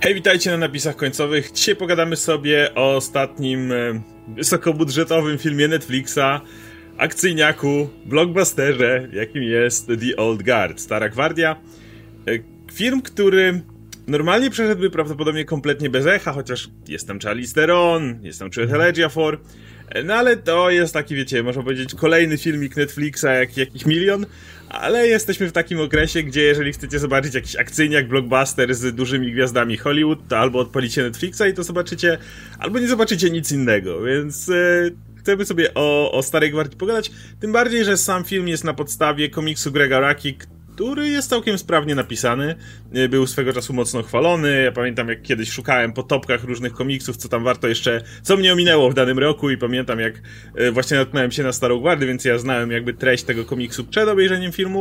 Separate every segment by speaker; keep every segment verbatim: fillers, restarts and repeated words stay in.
Speaker 1: Hej, witajcie na napisach końcowych. Dzisiaj pogadamy sobie o ostatnim e, wysokobudżetowym filmie Netflixa, akcyjniaku, blockbusterze, jakim jest The Old Guard, Stara Gwardia. E, film, który normalnie przeszedłby prawdopodobnie kompletnie bez echa, chociaż jest tam Charlize Theron, jest tam Chiwetel Ejiofor, e, no ale to jest taki, wiecie, można powiedzieć, kolejny filmik Netflixa, jak jakiś milion. Ale jesteśmy w takim okresie, gdzie jeżeli chcecie zobaczyć jakiś akcyjniak, blockbuster z dużymi gwiazdami Hollywood, to albo odpalicie Netflixa i to zobaczycie, albo nie zobaczycie nic innego, więc e, chcemy sobie o, o Starej Gwardii pogadać, tym bardziej, że sam film jest na podstawie komiksu Grega Rucki, który jest całkiem sprawnie napisany, był swego czasu mocno chwalony. Ja pamiętam, jak kiedyś szukałem po topkach różnych komiksów, co tam warto jeszcze, co mnie ominęło w danym roku, i pamiętam, jak właśnie natknąłem się na Starą Gwardię, więc ja znałem jakby treść tego komiksu przed obejrzeniem filmu.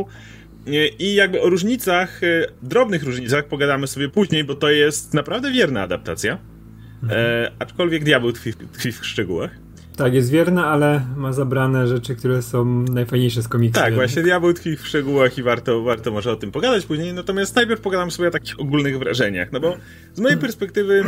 Speaker 1: I jakby o różnicach, drobnych różnicach pogadamy sobie później, bo to jest naprawdę wierna adaptacja. Mhm. E, aczkolwiek diabeł tkwi, tkwi w szczegółach.
Speaker 2: Tak, jest wierna, ale ma zabrane rzeczy, które są najfajniejsze z komiksu.
Speaker 1: Tak, właśnie diabeł tkwi w szczegółach i warto, warto może o tym pogadać później, natomiast najpierw pogadam sobie o takich ogólnych wrażeniach, no bo z mojej perspektywy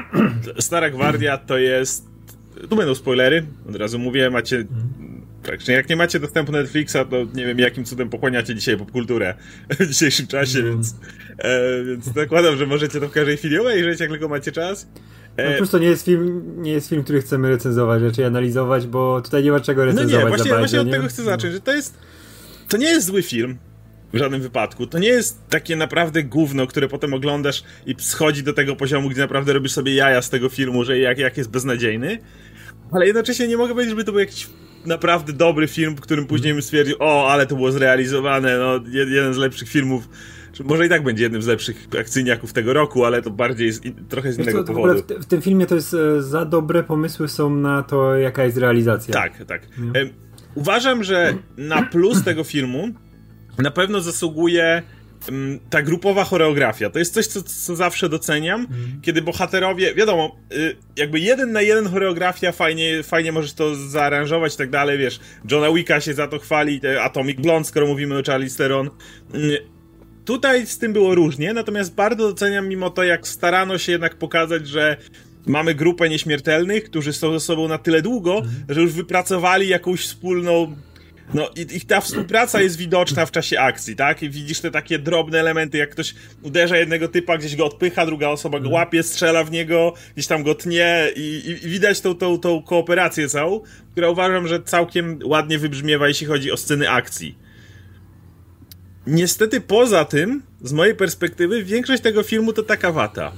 Speaker 1: Stara Gwardia to jest... Tu będą spoilery, od razu mówię, macie... Praktycznie jak nie macie dostępu do Netflixa, to nie wiem, jakim cudem pochłaniacie dzisiaj popkulturę w dzisiejszym czasie, mm. więc, e, więc zakładam, że możecie to w każdej chwili obejrzeć, jak tylko macie czas.
Speaker 2: No plus to nie jest film, nie jest film, który chcemy recenzować, raczej analizować, bo tutaj nie ma czego recenzować.
Speaker 1: No nie, właśnie,
Speaker 2: za bardzo,
Speaker 1: właśnie od
Speaker 2: nie?
Speaker 1: tego chcę zacząć, że to jest, to nie jest zły film w żadnym wypadku, to nie jest takie naprawdę gówno, które potem oglądasz i schodzi do tego poziomu, gdzie naprawdę robisz sobie jaja z tego filmu, że jak, jak jest beznadziejny, ale jednocześnie nie mogę powiedzieć, żeby to był jakiś naprawdę dobry film, w którym później bym stwierdził, o, ale to było zrealizowane, no, jeden z lepszych filmów. Może i tak będzie jednym z lepszych akcyjniaków tego roku, ale to bardziej z, trochę z Wiesz innego
Speaker 2: co,
Speaker 1: powodu.
Speaker 2: W, w, w tym filmie to jest e, za dobre pomysły są na to, jaka jest realizacja.
Speaker 1: Tak, tak. E, uważam, że na plus tego filmu na pewno zasługuje m, ta grupowa choreografia. To jest coś, co, co zawsze doceniam, mm. kiedy bohaterowie, wiadomo, y, jakby jeden na jeden choreografia, fajnie, fajnie możesz to zaaranżować i tak dalej, wiesz, Johna Wicka się za to chwali, Atomic Blonde, skoro mówimy o Charlize Theron. Y, Tutaj z tym było różnie, natomiast bardzo doceniam mimo to, jak starano się jednak pokazać, że mamy grupę nieśmiertelnych, którzy są ze sobą na tyle długo, mm. że już wypracowali jakąś wspólną... No i ich ta współpraca jest widoczna w czasie akcji, tak? I widzisz te takie drobne elementy, jak ktoś uderza jednego typa, gdzieś go odpycha, druga osoba go łapie, strzela w niego, gdzieś tam go tnie i, i, i widać tą, tą, tą kooperację całą, która uważam, że całkiem ładnie wybrzmiewa, jeśli chodzi o sceny akcji. Niestety poza tym, z mojej perspektywy, większość tego filmu to taka wata.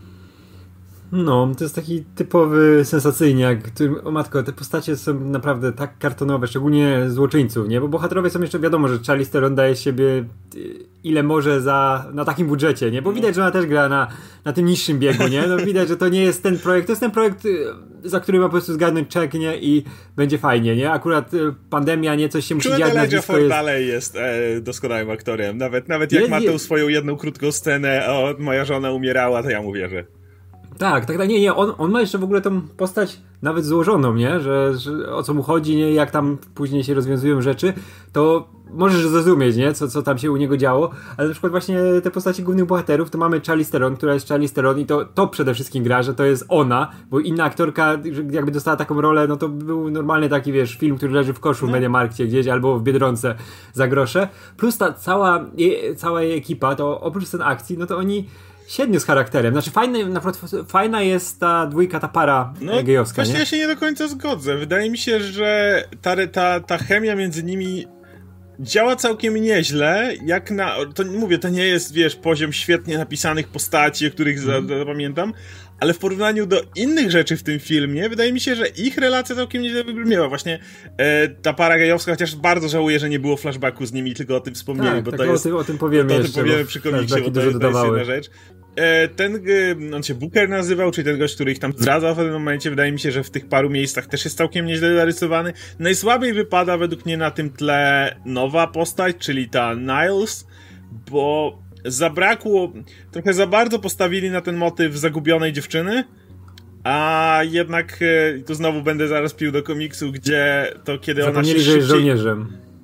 Speaker 2: No, to jest taki typowy sensacyjniak, który, o matko, te postacie są naprawdę tak kartonowe, szczególnie złoczyńców, nie? Bo bohaterowie są jeszcze, wiadomo, że Charlize Theron daje siebie ile może za, na takim budżecie, nie? Bo widać, że ona też gra na, na tym niższym biegu, nie? No widać, że to nie jest ten projekt, to jest ten projekt, za który ma po prostu zgadnąć czek, nie? I będzie fajnie, nie? Akurat pandemia, nie? Coś się musi dziać na blisko jest...
Speaker 1: dalej jest e, doskonałym aktorem. Nawet, nawet jak je, ma tą swoją jedną krótką scenę, o, moja żona umierała, to ja mu wierzę.
Speaker 2: Tak, tak, tak, nie, nie, on, on ma jeszcze w ogóle tą postać nawet złożoną, nie, że, że o co mu chodzi, nie, jak tam później się rozwiązują rzeczy, to możesz zrozumieć, nie, co, co tam się u niego działo, ale na przykład właśnie te postaci głównych bohaterów, to mamy Charlize Theron, która jest Charlize Theron i to, to przede wszystkim gra, że to jest ona, bo inna aktorka, jakby dostała taką rolę, no to był normalny taki, wiesz, film, który leży w koszu w Mediamarkcie gdzieś, albo w Biedronce za grosze, plus ta cała, cała jej ekipa, to oprócz scen akcji, no to oni siedmiu z charakterem. Znaczy fajny, na przykład fajna jest ta dwójka, ta para no, gejowska,
Speaker 1: właśnie
Speaker 2: nie?
Speaker 1: Ja się nie do końca zgodzę. Wydaje mi się, że ta, ta, ta chemia między nimi działa całkiem nieźle, jak na... To mówię, to nie jest, wiesz, poziom świetnie napisanych postaci, o których mm. zapamiętam, ale w porównaniu do innych rzeczy w tym filmie, wydaje mi się, że ich relacja całkiem nieźle wybrzmiewa. Właśnie e, ta para gejowska, chociaż bardzo żałuję, że nie było flashbacku z nimi, tylko o tym wspomnieli,
Speaker 2: tak,
Speaker 1: bo
Speaker 2: tak,
Speaker 1: to
Speaker 2: o
Speaker 1: jest...
Speaker 2: Tym, o tym powiemy
Speaker 1: to, to
Speaker 2: jeszcze,
Speaker 1: tym powiemy przy komiksie, bo to, jest, to jest jedna rzecz. E, ten, on się Booker nazywał, czyli ten gość, który ich tam zdradza w pewnym momencie, wydaje mi się, że w tych paru miejscach też jest całkiem nieźle zarysowany. Najsłabiej wypada według mnie na tym tle nowa postać, czyli ta Niles, bo zabrakło, trochę za bardzo postawili na ten motyw zagubionej dziewczyny, a jednak, tu znowu będę zaraz pił do komiksu, gdzie to kiedy ona się
Speaker 2: Zapomnieli, że jest żołnierzem.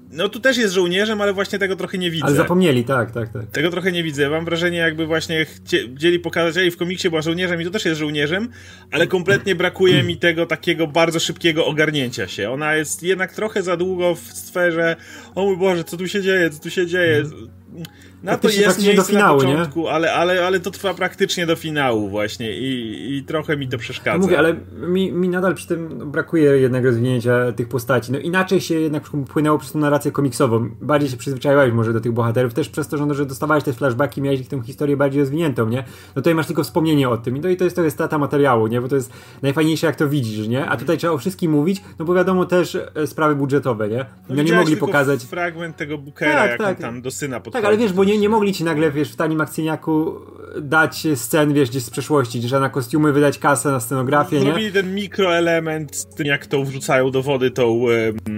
Speaker 1: no tu też jest żołnierzem, ale właśnie tego trochę nie widzę.
Speaker 2: Ale zapomnieli, tak, tak, tak.
Speaker 1: Tego trochę nie widzę. Mam wrażenie, jakby właśnie chcieli pokazać, że i w komiksie była żołnierzem i to też jest żołnierzem, ale kompletnie brakuje mi tego takiego bardzo szybkiego ogarnięcia się. Ona jest jednak trochę za długo w sferze, o mój Boże, co tu się dzieje, co tu się dzieje. Na to jest miejsce do finału, na początku, nie? Ale, ale, ale to trwa praktycznie do finału właśnie i, i trochę mi to przeszkadza.
Speaker 2: No mówię, ale mi, mi nadal przy tym brakuje jednak rozwinięcia tych postaci. No inaczej się jednak płynęło przez tą narrację komiksową. Bardziej się przyzwyczaiłeś może do tych bohaterów, też przez to, że, no, że dostawałeś te flashbacki, miałeś ich tę historię bardziej rozwiniętą, nie? No tutaj masz tylko wspomnienie o tym. I to, i to jest trochę strata materiału, nie? Bo to jest najfajniejsze, jak to widzisz, nie? A tutaj trzeba o wszystkim mówić, no bo wiadomo też e, sprawy budżetowe, nie? No,
Speaker 1: no
Speaker 2: nie mogli pokazać
Speaker 1: fragment tego Bookera,
Speaker 2: tak,
Speaker 1: jak
Speaker 2: tak.
Speaker 1: on tam do syna podchodzi.
Speaker 2: Tak, ale wiesz, bo nie, nie mogli ci nagle, wiesz, w tanim akcyjniaku dać scen, wiesz, gdzieś z przeszłości, gdzie trzeba na kostiumy wydać kasę, na scenografię, nie?
Speaker 1: Zrobili ten mikroelement z tym, jak to wrzucają do wody tą, um,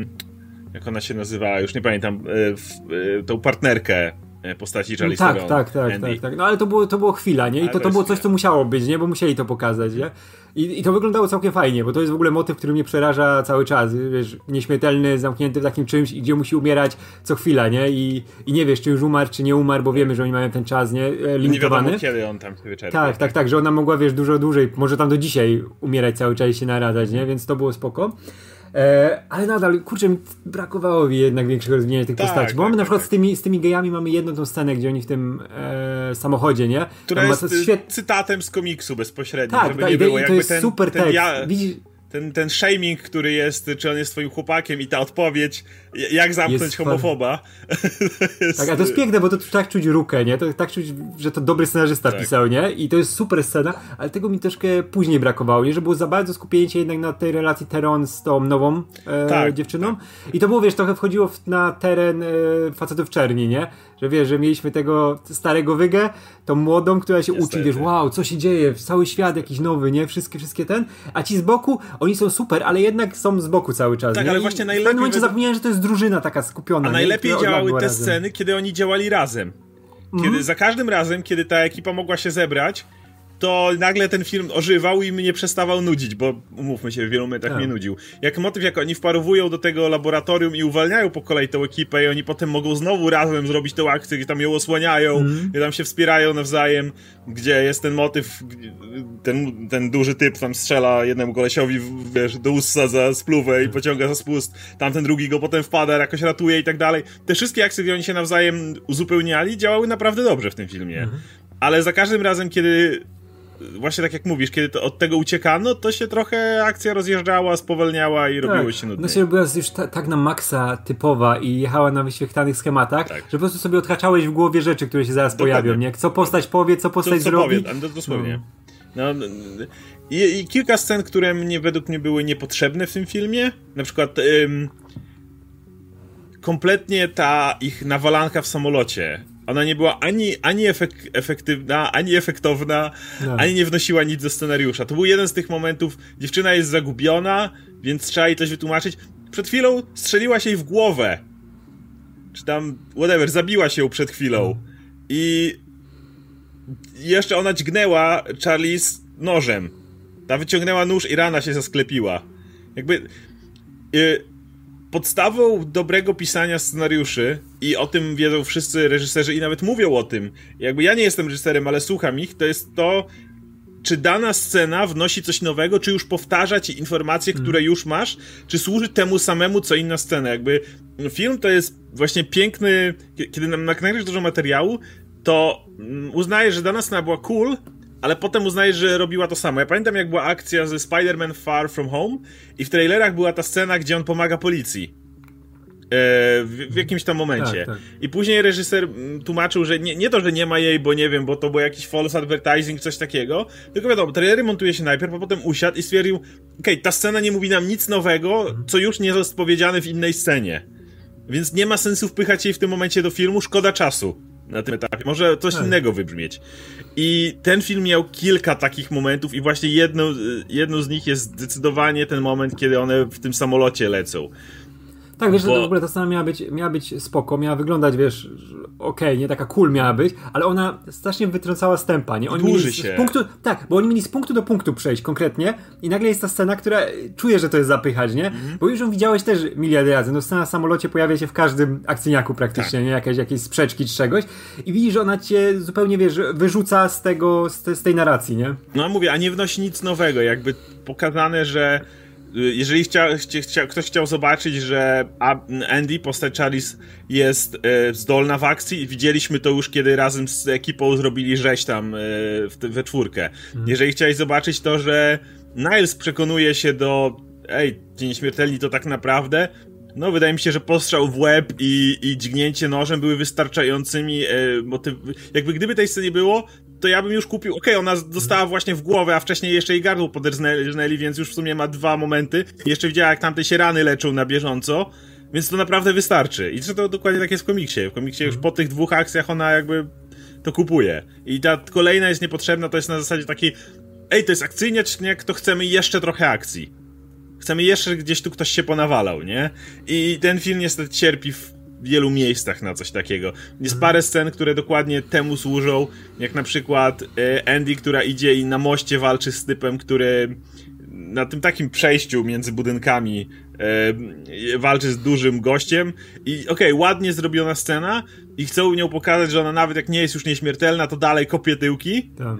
Speaker 1: jak ona się nazywała, już nie pamiętam, um, tą partnerkę postaci Charlize
Speaker 2: tak,
Speaker 1: Theron.
Speaker 2: Tak, tak, tak, tak. No ale to było, to było chwila, nie? I to, to było coś, co musiało być, nie? Bo musieli to pokazać, nie? I, I to wyglądało całkiem fajnie, bo to jest w ogóle motyw, który mnie przeraża cały czas, wiesz, nieśmiertelny, zamknięty w takim czymś, gdzie musi umierać co chwila, nie? I, i nie wiesz, czy już umarł, czy nie umarł, bo wiemy, że oni mają ten czas, nie? Limitowany.
Speaker 1: Nie wiadomo, kiedy on tam się wyczerpie.
Speaker 2: Tak, tak, tak, że ona mogła, wiesz, dużo dłużej, może tam do dzisiaj umierać cały czas i się naradzać, nie? Więc to było spoko. E, ale nadal, kurczę, brakowało mi jednak większego rozwinięcia tych
Speaker 1: tak,
Speaker 2: postaci. Bo
Speaker 1: tak,
Speaker 2: mamy na przykład
Speaker 1: tak.
Speaker 2: z, tymi, z tymi gejami mamy jedną tą scenę, gdzie oni w tym e, samochodzie, nie?
Speaker 1: Która jest świet... cytatem z komiksu bezpośrednio,
Speaker 2: tak,
Speaker 1: żeby
Speaker 2: tak,
Speaker 1: nie było.
Speaker 2: To
Speaker 1: jakby
Speaker 2: jest
Speaker 1: ten,
Speaker 2: super
Speaker 1: ten
Speaker 2: tekst.
Speaker 1: Ja...
Speaker 2: Widzisz...
Speaker 1: Ten, ten shaming, który jest, czy on jest twoim chłopakiem i ta odpowiedź, jak zamknąć jest homofoba.
Speaker 2: jest... Tak, a to jest piękne, bo to tak czuć rukę, nie? To tak czuć, że to dobry scenarzysta tak. pisał, nie? I to jest super scena, ale tego mi troszkę później brakowało, nie? Że było za bardzo skupienie się jednak na tej relacji Theron z tą nową e, tak, dziewczyną. Tak. I to było, wiesz, trochę wchodziło w, na teren e, facetów czerni, nie? Że wiesz, że mieliśmy tego starego wygę, tą młodą, która się Niestety. uczy, wiesz, wow, co się dzieje, cały świat jakiś nowy, nie? Wszystkie, wszystkie ten, a ci z boku, oni są super, ale jednak są z boku cały czas.
Speaker 1: Tak,
Speaker 2: nie?
Speaker 1: ale
Speaker 2: I
Speaker 1: właśnie
Speaker 2: w
Speaker 1: najlepiej...
Speaker 2: pewnym momencie zapomniałem, że to jest drużyna taka skupiona.
Speaker 1: A najlepiej
Speaker 2: nie?
Speaker 1: działały te
Speaker 2: razem.
Speaker 1: sceny, kiedy oni działali razem. Kiedy mm. za każdym razem, kiedy ta ekipa mogła się zebrać, to nagle ten film ożywał i mnie przestawał nudzić, bo umówmy się, w wielu momentach tak. mnie nudził. Jak motyw, jak oni wparowują do tego laboratorium i uwalniają po kolei tą ekipę i oni potem mogą znowu razem zrobić tę akcję, gdzie tam ją osłaniają, mm. gdzie tam się wspierają nawzajem, gdzie jest ten motyw, ten, ten duży typ tam strzela jednemu kolesiowi, wiesz, do usta za spluwę i pociąga za spust, tamten drugi go potem wpada, jakoś ratuje i tak dalej. Te wszystkie akcje, gdzie oni się nawzajem uzupełniali, działały naprawdę dobrze w tym filmie. Mm. Ale za każdym razem, kiedy właśnie tak jak mówisz, kiedy to od tego uciekano, to się trochę akcja rozjeżdżała, spowalniała i tak. robiło się nudnie.
Speaker 2: No się była już ta, tak na maksa typowa i jechała na wyświechtanych schematach, tak. że po prostu sobie odhaczałeś w głowie rzeczy, które się zaraz Dokładnie. pojawią, nie? Co postać powie, co postać co, co zrobi.
Speaker 1: Powie, dosłownie. No. No, i, I kilka scen, które mnie, według mnie były niepotrzebne w tym filmie. Na przykład ym, kompletnie ta ich nawalanka w samolocie. Ona nie była ani, ani efek- efektywna, ani efektowna, no. ani nie wnosiła nic do scenariusza. To był jeden z tych momentów, dziewczyna jest zagubiona, więc trzeba jej coś wytłumaczyć. Przed chwilą strzeliła się jej w głowę. Czy tam, whatever, zabiła się ją przed chwilą. I jeszcze ona dźgnęła Charlize nożem. Ta wyciągnęła nóż i rana się zasklepiła. Jakby... Yy, podstawą dobrego pisania scenariuszy, i o tym wiedzą wszyscy reżyserzy i nawet mówią o tym, jakby ja nie jestem reżyserem, ale słucham ich, to jest to, czy dana scena wnosi coś nowego, czy już powtarza ci informacje, które hmm. już masz, czy służy temu samemu, co inna scena. Jakby film to jest właśnie piękny, kiedy nagrasz dużo materiału, to uznajesz, że dana scena była cool, ale potem uznajesz, że robiła to samo. Ja pamiętam, jak była akcja ze Spider-Man Far From Home i w trailerach była ta scena, gdzie on pomaga policji. W, w jakimś tam momencie. Tak, tak. I później reżyser tłumaczył, że nie, nie to, że nie ma jej, bo nie wiem, bo to był jakiś false advertising, coś takiego, tylko wiadomo, trailery montuje się najpierw, a potem usiadł i stwierdził, okej, okay, ta scena nie mówi nam nic nowego, co już nie jest powiedziane w innej scenie. Więc nie ma sensu wpychać jej w tym momencie do filmu, szkoda czasu na tym etapie. Może coś tak. innego wybrzmieć. I ten film miał kilka takich momentów i właśnie jedno, jedno z nich jest zdecydowanie ten moment, kiedy one w tym samolocie lecą.
Speaker 2: Tak, wiesz,
Speaker 1: bo...
Speaker 2: że w ogóle ta scena miała być, miała być spoko, miała wyglądać, wiesz, okej, okay, nie taka cool miała być, ale ona strasznie wytrącała z tempa, nie? Oni
Speaker 1: Dłuży
Speaker 2: mieli
Speaker 1: się.
Speaker 2: Z punktu, tak, bo oni mieli z punktu do punktu przejść konkretnie i nagle jest ta scena, która czuje, że to jest zapychać, nie? Mm-hmm. Bo już ją widziałeś też miliardy razy, no scena w samolocie pojawia się w każdym akcyjniaku praktycznie, tak. nie? Jakieś, jakieś sprzeczki czy czegoś i widzisz, że ona cię zupełnie, wiesz, wyrzuca z tego, z, te, z tej narracji, nie?
Speaker 1: No mówię, a nie wnosi nic nowego, jakby pokazane, że jeżeli chciał, chcia, ktoś chciał zobaczyć, że Andy, postać Charlize, jest e, zdolna w akcji i widzieliśmy to już, kiedy razem z ekipą zrobili rzeź tam e, w, we czwórkę. Mhm. Jeżeli chciałeś zobaczyć to, że Niles przekonuje się do ej, ci nieśmiertelni to tak naprawdę, no wydaje mi się, że postrzał w łeb i, i dźgnięcie nożem były wystarczającymi e, motyw... Jakby gdyby tej sceny nie było, to ja bym już kupił, okej, okay, ona dostała właśnie w głowę, a wcześniej jeszcze jej gardło poderżnęli, więc już w sumie ma dwa momenty. Jeszcze widziała, jak tamte się rany leczą na bieżąco, więc to naprawdę wystarczy. I to dokładnie tak jest w komiksie. W komiksie już po tych dwóch akcjach ona jakby to kupuje. I ta kolejna jest niepotrzebna, to jest na zasadzie takiej, ej, to jest akcyjniak, to chcemy jeszcze trochę akcji. Chcemy jeszcze gdzieś tu ktoś się ponawalał, nie? I ten film niestety cierpi w wielu miejscach na coś takiego. Jest parę scen, które dokładnie temu służą, jak na przykład Andy, która idzie i na moście walczy z typem, który na tym takim przejściu między budynkami e, walczy z dużym gościem i okej, okay, ładnie zrobiona scena i chcą nią pokazać, że ona nawet jak nie jest już nieśmiertelna, to dalej kopie tyłki. Tak.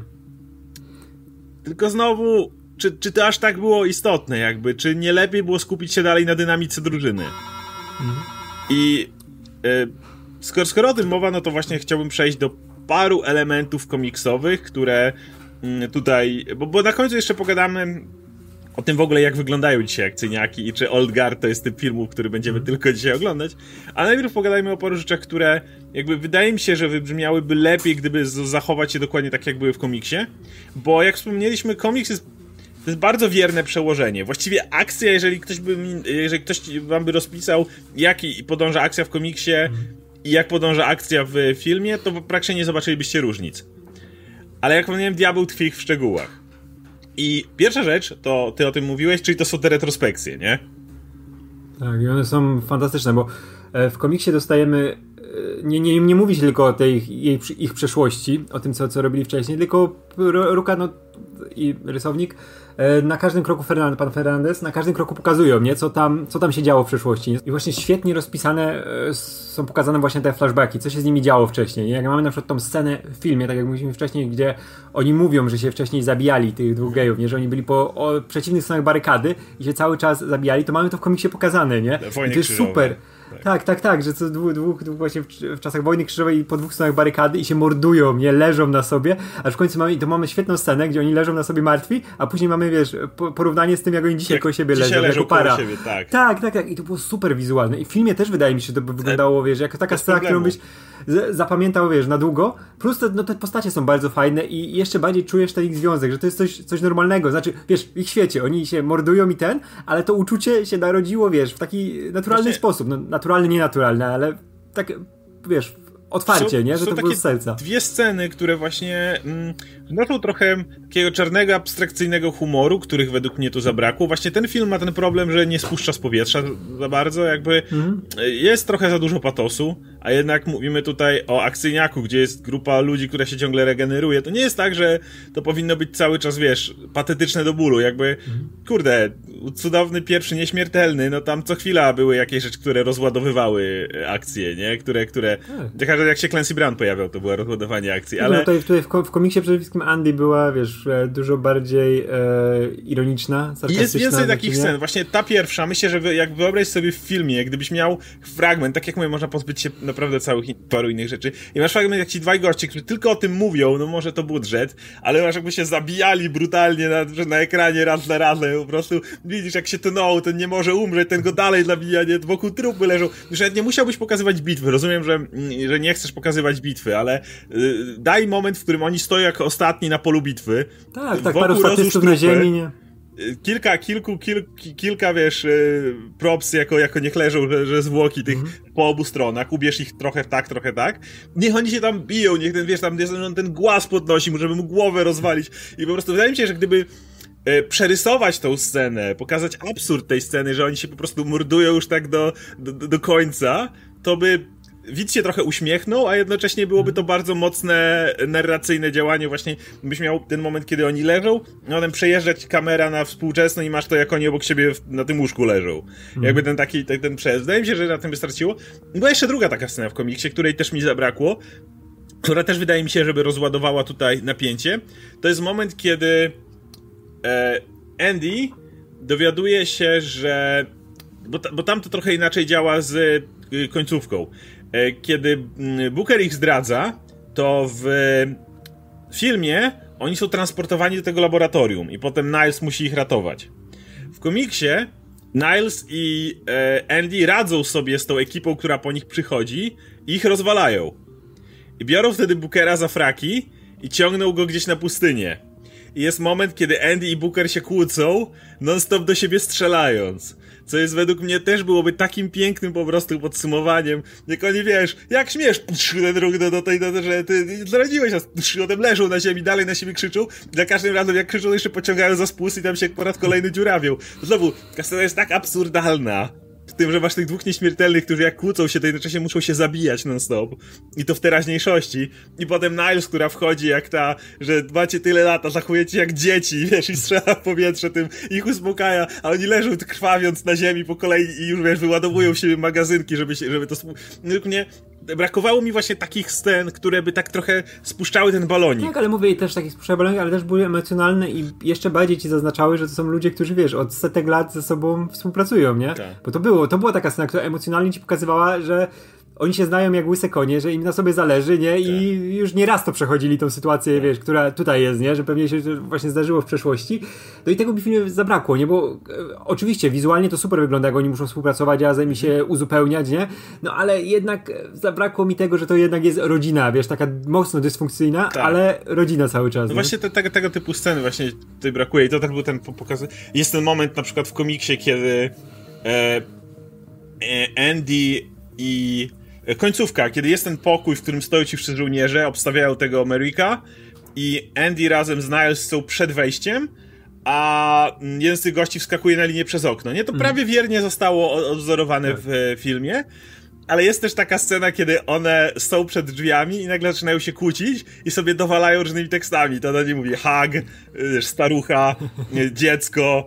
Speaker 1: Tylko znowu, czy, czy to aż tak było istotne jakby? Czy nie lepiej było skupić się dalej na dynamice drużyny? Mhm. I e, skoro, skoro o tym mowa, no to właśnie chciałbym przejść do paru elementów komiksowych, które mm, tutaj... Bo, bo na końcu jeszcze pogadamy o tym w ogóle, jak wyglądają dzisiaj akcyjniaki i czy Old Guard to jest typ filmu, który będziemy mm. tylko dzisiaj oglądać. A najpierw pogadajmy o paru rzeczach, które jakby wydaje mi się, że wybrzmiałyby lepiej, gdyby zachować je dokładnie tak, jak były w komiksie. Bo jak wspomnieliśmy, komiks jest to jest bardzo wierne przełożenie. Właściwie akcja, jeżeli ktoś by jeżeli ktoś wam by rozpisał, jak podąża akcja w komiksie mm. i jak podąża akcja w filmie, to praktycznie nie zobaczylibyście różnic. Ale jak powiedziałem, diabeł tkwi w szczegółach. I pierwsza rzecz, to ty o tym mówiłeś, czyli to są te retrospekcje, nie?
Speaker 2: Tak, i one są fantastyczne, bo w komiksie dostajemy, nie, nie, nie mówi się tylko o tej jej, ich przeszłości, o tym, co, co robili wcześniej, tylko Ruka no, i rysownik na każdym kroku Fernand, pan Fernandez, na każdym kroku pokazują, nie? Co tam, co tam się działo w przeszłości. I właśnie świetnie rozpisane są pokazane właśnie te flashbacki, co się z nimi działo wcześniej. Nie? Jak mamy na przykład tą scenę w filmie, tak jak mówiliśmy wcześniej, gdzie oni mówią, że się wcześniej zabijali, tych dwóch gejów, nie? Że oni byli po o, przeciwnych stronach barykady i się cały czas zabijali, to mamy to w komiksie pokazane, nie? I to jest krzyżowe. Super. Tak. tak, tak, tak, że co dwóch, dwóch, dwóch właśnie w, w czasach wojny krzyżowej po dwóch stronach barykady i się mordują, nie, leżą na sobie, a w końcu mamy, to mamy świetną scenę, gdzie oni leżą na sobie martwi, a później mamy, wiesz, porównanie z tym, jak oni dzisiaj jak koło siebie leżą, leżą jako para. Siebie, tak. tak, tak, tak, i to było super wizualne i w filmie też wydaje mi się, że to by wyglądało, wiesz, jako taka scena, którą byś z- zapamiętał, wiesz, na długo, plus te, no, te postacie są bardzo fajne i jeszcze bardziej czujesz ten ich związek, że to jest coś, coś normalnego, znaczy, wiesz, w ich świecie, oni się mordują i ten, ale to uczucie się narodziło, wiesz, w taki naturalny właśnie sposób, no, naturalny, nienaturalny, ale tak, wiesz, otwarcie, są, nie? Że to było z serca.
Speaker 1: Dwie sceny, które właśnie mm, noszą trochę takiego czarnego, abstrakcyjnego humoru, których według mnie tu zabrakło. Właśnie ten film ma ten problem, że nie spuszcza z powietrza za bardzo, jakby mm. jest trochę za dużo patosu, a jednak mówimy tutaj o akcyjniaku, gdzie jest grupa ludzi, która się ciągle regeneruje. To nie jest tak, że to powinno być cały czas, wiesz, patetyczne do bólu, jakby, mm. kurde, cudowny pierwszy nieśmiertelny, no tam co chwila były jakieś rzeczy, które rozładowywały akcje, nie? Które, które, tak. Jak się Clancy Brown pojawiał, to było rozładowanie akcji, ale...
Speaker 2: No tutaj, tutaj w, w komiksie przede wszystkim Andy była, wiesz, dużo bardziej e, ironiczna, sarkastyczna.
Speaker 1: I jest więcej takich scen. Właśnie ta pierwsza, myślę, że jak wyobraź sobie w filmie, gdybyś miał fragment, tak jak mówię, można pozbyć się naprawdę całych paru innych rzeczy, i masz fragment, jak ci dwaj goście, którzy tylko o tym mówią, no może to budżet, ale masz jakby się zabijali brutalnie na, na ekranie raz za razem, po prostu widzisz, jak się toną, ten nie może umrzeć, ten go dalej zabija, nie, wokół trupy leżą. Już nawet nie musiałbyś pokazywać bitwy, rozumiem, że, że nie chcesz pokazywać bitwy, ale y, daj moment, w którym oni stoją jako ostatni na polu bitwy.
Speaker 2: Tak, tak, paru statystów na ziemi, nie?
Speaker 1: Kilka, kilku, kil, kilka, wiesz, y, props jako, jako niech leżą, że, że zwłoki tych mm. po obu stronach, ubierz ich trochę tak, trochę tak. Niech oni się tam biją, niech ten, wiesz, tam on ten głaz podnosi, żeby mu głowę rozwalić. I po prostu wydaje mi się, że gdyby e, przerysować tą scenę, pokazać absurd tej sceny, że oni się po prostu mordują już tak do, do, do końca, to by widz się trochę uśmiechnął, a jednocześnie byłoby to bardzo mocne narracyjne działanie. Właśnie byś miał ten moment, kiedy oni leżą, a potem przejeżdżać kamera na współczesną i masz to, jak oni obok siebie na tym łóżku leżą. Hmm. Jakby ten taki, ten, ten przejazd. Wydaje mi się, że na tym wystarczyło. Była jeszcze druga taka scena w komiksie, której też mi zabrakło, która też wydaje mi się, żeby rozładowała tutaj napięcie. To jest moment, kiedy e, Andy dowiaduje się, że... Bo, ta, bo tam to trochę inaczej działa z y, końcówką. E, kiedy Booker ich zdradza, to w filmie oni są transportowani do tego laboratorium i potem Niles musi ich ratować. W komiksie Niles i e, Andy radzą sobie z tą ekipą, która po nich przychodzi i ich rozwalają. I biorą wtedy Bookera za fraki i ciągną go gdzieś na pustynię. I jest moment, kiedy Andy i Booker się kłócą, non-stop do siebie strzelając. Co jest według mnie też byłoby takim pięknym po prostu podsumowaniem. Jak oni, wiesz, jak śmiesz, psz, ten drugi do, do tej, do, że ty zdradziłeś nas, psz, potem leżą na ziemi, dalej na siebie krzyczą. Za każdym razem jak krzyczą, jeszcze pociągają za spust i tam się po raz kolejny dziurawią. Znowu, ta scena jest tak absurdalna. W tym, że masz tych dwóch nieśmiertelnych, którzy jak kłócą się, to jednocześnie muszą się zabijać non-stop. I to w teraźniejszości. I potem Niles, która wchodzi jak ta, że macie tyle lata, zachowujecie jak dzieci, wiesz, i strzela w powietrze tym, ich uspokaja, a oni leżą krwawiąc na ziemi po kolei i już, wiesz, wyładowują się magazynki, żeby się, żeby to... Według mnie brakowało mi właśnie takich scen, które by tak trochę spuszczały ten balonik.
Speaker 2: Tak, ale mówię i też takich spuszczały balonik, ale też były emocjonalne i jeszcze bardziej ci zaznaczały, że to są ludzie, którzy, wiesz, od setek lat ze sobą współpracują, nie? Tak. Bo to było, to była taka scena, która emocjonalnie ci pokazywała, że oni się znają jak łyse konie, że im na sobie zależy, nie? I tak. Już nie raz to przechodzili tą sytuację, tak. Wiesz, która tutaj jest, nie? Że pewnie się to właśnie zdarzyło w przeszłości. No i tego mi w filmie zabrakło, nie? Bo e, oczywiście wizualnie to super wygląda, jak oni muszą współpracować, a razem się uzupełniać, nie? No ale jednak zabrakło mi tego, że to jednak jest rodzina, wiesz, taka mocno dysfunkcyjna, tak. Ale rodzina cały czas.
Speaker 1: No właśnie te, te, tego typu sceny właśnie tutaj brakuje i to też był ten pokaz. Jest ten moment na przykład w komiksie, kiedy e, e, Andy i końcówka, kiedy jest ten pokój, w którym stoją ci wszyscy żołnierze, obstawiają tego Merricka i Andy razem z Niles są przed wejściem, a jeden z tych gości wskakuje na linię przez okno. Nie, to prawie wiernie zostało odwzorowane w filmie, ale jest też taka scena, kiedy one są przed drzwiami i nagle zaczynają się kłócić i sobie dowalają różnymi tekstami. To ona nie mówi hug, starucha, dziecko,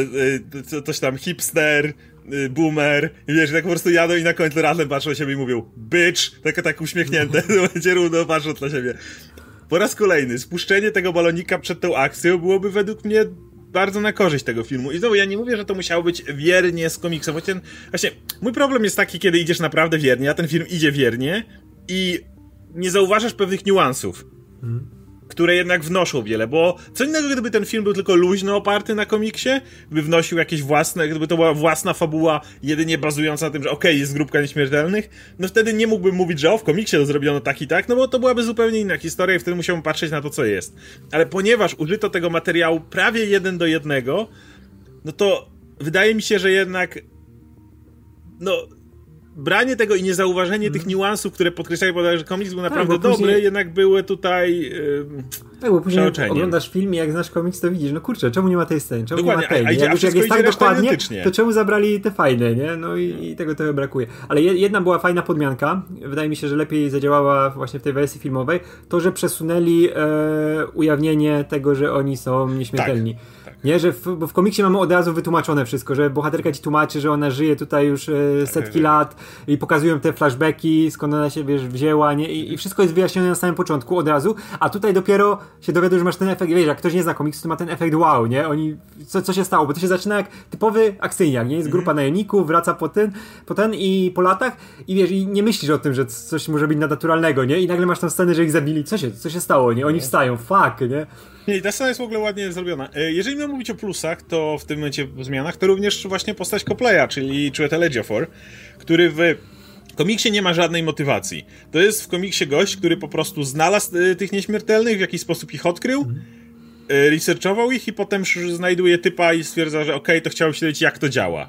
Speaker 1: coś tam hipster, boomer, i wiesz, tak po prostu jadą i na końcu razem patrzą na siebie i mówią bitch, tak, tak uśmiechnięte, będzie równo patrząc na siebie. Po raz kolejny, spuszczenie tego balonika przed tą akcją byłoby według mnie bardzo na korzyść tego filmu. I znowu, ja nie mówię, że to musiało być wiernie z komiksem, właśnie, właśnie mój problem jest taki, kiedy idziesz naprawdę wiernie, a ten film idzie wiernie i nie zauważasz pewnych niuansów. Hmm. Które jednak wnoszą wiele, bo co innego, gdyby ten film był tylko luźno oparty na komiksie, gdyby wnosił jakieś własne, gdyby to była własna fabuła jedynie bazująca na tym, że okej, okay, jest grupka nieśmiertelnych, no wtedy nie mógłbym mówić, że o, w komiksie to zrobiono tak i tak, no bo to byłaby zupełnie inna historia i wtedy musiałbym patrzeć na to, co jest. Ale ponieważ użyto tego materiału prawie jeden do jednego, no to wydaje mi się, że jednak no... branie tego i niezauważenie hmm. tych niuansów, które podkreślają, że komiks był naprawdę tak, dobry, później... jednak były tutaj yy,
Speaker 2: tak, bo później oglądasz film i jak znasz komiks, to widzisz, no kurczę, czemu nie ma tej sceny, czemu
Speaker 1: dokładnie,
Speaker 2: nie ma tej,
Speaker 1: a, a,
Speaker 2: nie?
Speaker 1: a
Speaker 2: Jak, jak jest tak dokładnie, to czemu zabrali te fajne, nie? No i, i tego trochę brakuje. Ale jedna była fajna podmianka, wydaje mi się, że lepiej zadziałała właśnie w tej wersji filmowej, to, że przesunęli e, ujawnienie tego, że oni są nieśmiertelni. Tak. Nie, że w, bo w komiksie mamy od razu wytłumaczone wszystko, że bohaterka ci tłumaczy, że ona żyje tutaj już e, setki lat i pokazują te flashbacki, skąd ona się, wiesz, wzięła, nie? I, i wszystko jest wyjaśnione na samym początku od razu, a tutaj dopiero się dowiadujesz, że masz ten efekt, wiesz, jak ktoś nie zna komiksu, to ma ten efekt wow, nie? Oni, co, co się stało? Bo to się zaczyna jak typowy akcyjniak, nie? Jest grupa najemników, wraca po ten, po ten i po latach i wiesz, i nie myślisz o tym, że coś może być nadnaturalnego, nie? I nagle masz tam scenę, że ich zabili, co się, co się stało, nie? Oni wstają, fuck, nie?
Speaker 1: Nie, ta scena jest w ogóle ładnie zrobiona. Jeżeli miałem mówić o plusach, to w tym momencie w zmianach, to również właśnie postać Copleya, czyli Chiwetel Ejiofor, który w komiksie nie ma żadnej motywacji. To jest w komiksie gość, który po prostu znalazł tych nieśmiertelnych, w jakiś sposób ich odkrył, mm. researchował ich i potem znajduje typa i stwierdza, że okej, okay, to chciałbym się dowiedzieć, jak to działa.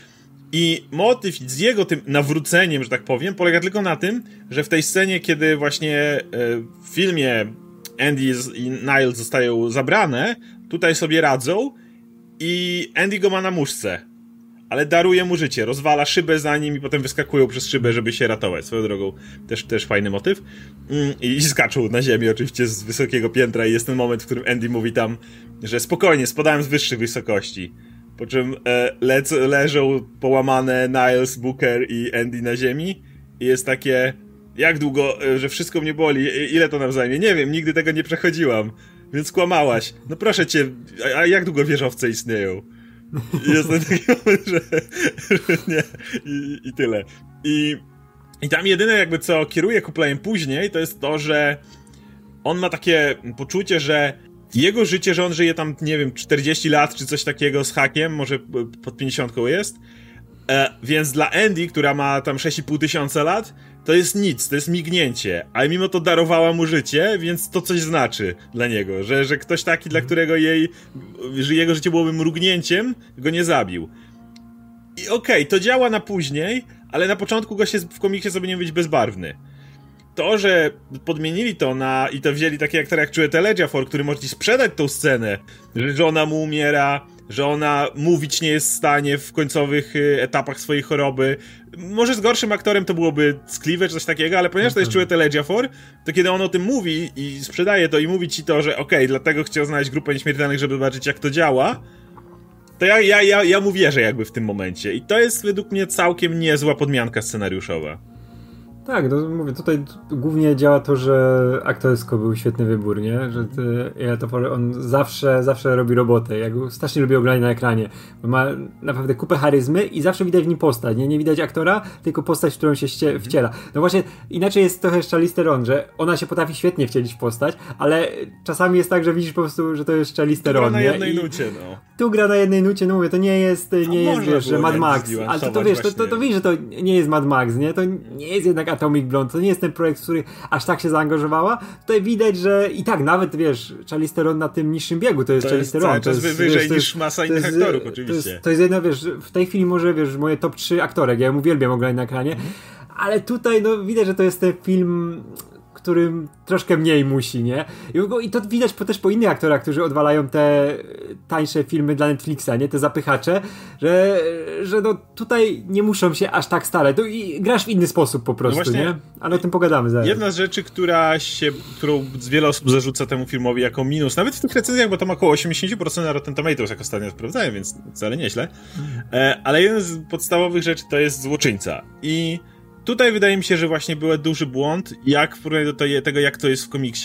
Speaker 1: I motyw z jego tym nawróceniem, że tak powiem, polega tylko na tym, że w tej scenie, kiedy właśnie w filmie Andy i Niles zostają zabrane, tutaj sobie radzą i Andy go ma na muszce, ale daruje mu życie, rozwala szybę za nim i potem wyskakują przez szybę, żeby się ratować. Swoją drogą też, też fajny motyw. I skaczą na ziemię oczywiście z wysokiego piętra i jest ten moment, w którym Andy mówi tam, że spokojnie, spadałem z wyższych wysokości. Po czym e, lec- leżą połamane Niles, Booker i Andy na ziemi i jest takie, jak długo, że wszystko mnie boli, ile to nam zajmie? Nie wiem, nigdy tego nie przechodziłam, więc kłamałaś. No proszę cię, a, a jak długo wieżowce istnieją? I jest taki moment, że, że nie. I, i tyle. I, I tam jedyne jakby co kieruje Kuplayem później, to jest to, że on ma takie poczucie, że jego życie, że on żyje tam, nie wiem, czterdzieści lat czy coś takiego z hakiem, może pod pięćdziesiątką jest, e, więc dla Andy, która ma tam sześć i pół tysiąca lat, to jest nic, to jest mignięcie, ale mimo to darowała mu życie, więc to coś znaczy dla niego, że, że ktoś taki, dla którego jej, że jego życie byłoby mrugnięciem, go nie zabił. I okej, okay, to działa na później, ale na początku gość jest w komiksie sobie nie być bezbarwny. To, że podmienili to na i to wzięli taki aktor jak Chiwetel Ejiofor, który może ci sprzedać tą scenę, że żona mu umiera, że ona mówić nie jest w stanie w końcowych etapach swojej choroby. Może z gorszym aktorem to byłoby ckliwe czy coś takiego, ale ponieważ to jest Chiwetel Ejiofor, to kiedy on o tym mówi i sprzedaje to i mówi ci to, że okej, okay, dlatego chciał znaleźć grupę nieśmiertelnych, żeby zobaczyć jak to działa, to ja, ja, ja, ja mu wierzę jakby w tym momencie. I to jest według mnie całkiem niezła podmianka scenariuszowa.
Speaker 2: Tak, no mówię, tutaj głównie działa to, że aktorsko był świetny wybór, nie? Że ja to on zawsze, zawsze robi robotę. Ja go strasznie lubię oglądać na ekranie. Ma naprawdę kupę charyzmy i zawsze widać w nim postać, nie? Nie widać aktora, tylko postać, w którą się ście- wciela. No właśnie, inaczej jest trochę z Charlize Theron, że ona się potrafi świetnie wcielić w postać, ale czasami jest tak, że widzisz po prostu, że to jest Charlize Theron,
Speaker 1: tu gra na jednej
Speaker 2: I
Speaker 1: nucie, no.
Speaker 2: Tu gra na jednej nucie, no mówię, to nie jest, nie jest, wiesz, że Mad Max, ale to, to wiesz, to, to, to wiesz, że to nie jest Mad Max, nie? To nie jest jednak Atomic Blonde, to nie jest ten projekt, w który aż tak się zaangażowała. Tutaj widać, że i tak nawet, wiesz, Charlize Theron na tym niższym biegu to jest Charlize Theron.
Speaker 1: To jest wyżej niż masa innych
Speaker 2: jest,
Speaker 1: aktorów,
Speaker 2: to
Speaker 1: oczywiście.
Speaker 2: Jest, to jest jedno, wiesz, w tej chwili może, wiesz, moje top trzy aktorek, ja ją uwielbiam oglądać na ekranie, mm. ale tutaj, no widać, że to jest ten film, którym troszkę mniej musi, nie? I to widać po, też po innych aktorach, którzy odwalają te tańsze filmy dla Netflixa, nie? Te zapychacze, że, że no tutaj nie muszą się aż tak starać. To i grasz w inny sposób po prostu, no właśnie, nie? Ale o tym pogadamy zaraz.
Speaker 1: Jedna z rzeczy, która się, którą wiele osób zarzuca temu filmowi jako minus, nawet w tych recenzjach, bo tam około osiemdziesiąt procent na Rotten Tomatoes, jak ostatnio sprawdzałem, więc wcale nieźle. E, ale jeden z podstawowych rzeczy to jest złoczyńca. I tutaj wydaje mi się, że właśnie był duży błąd, jak w porównaniu do tego, jak to jest w komiksie.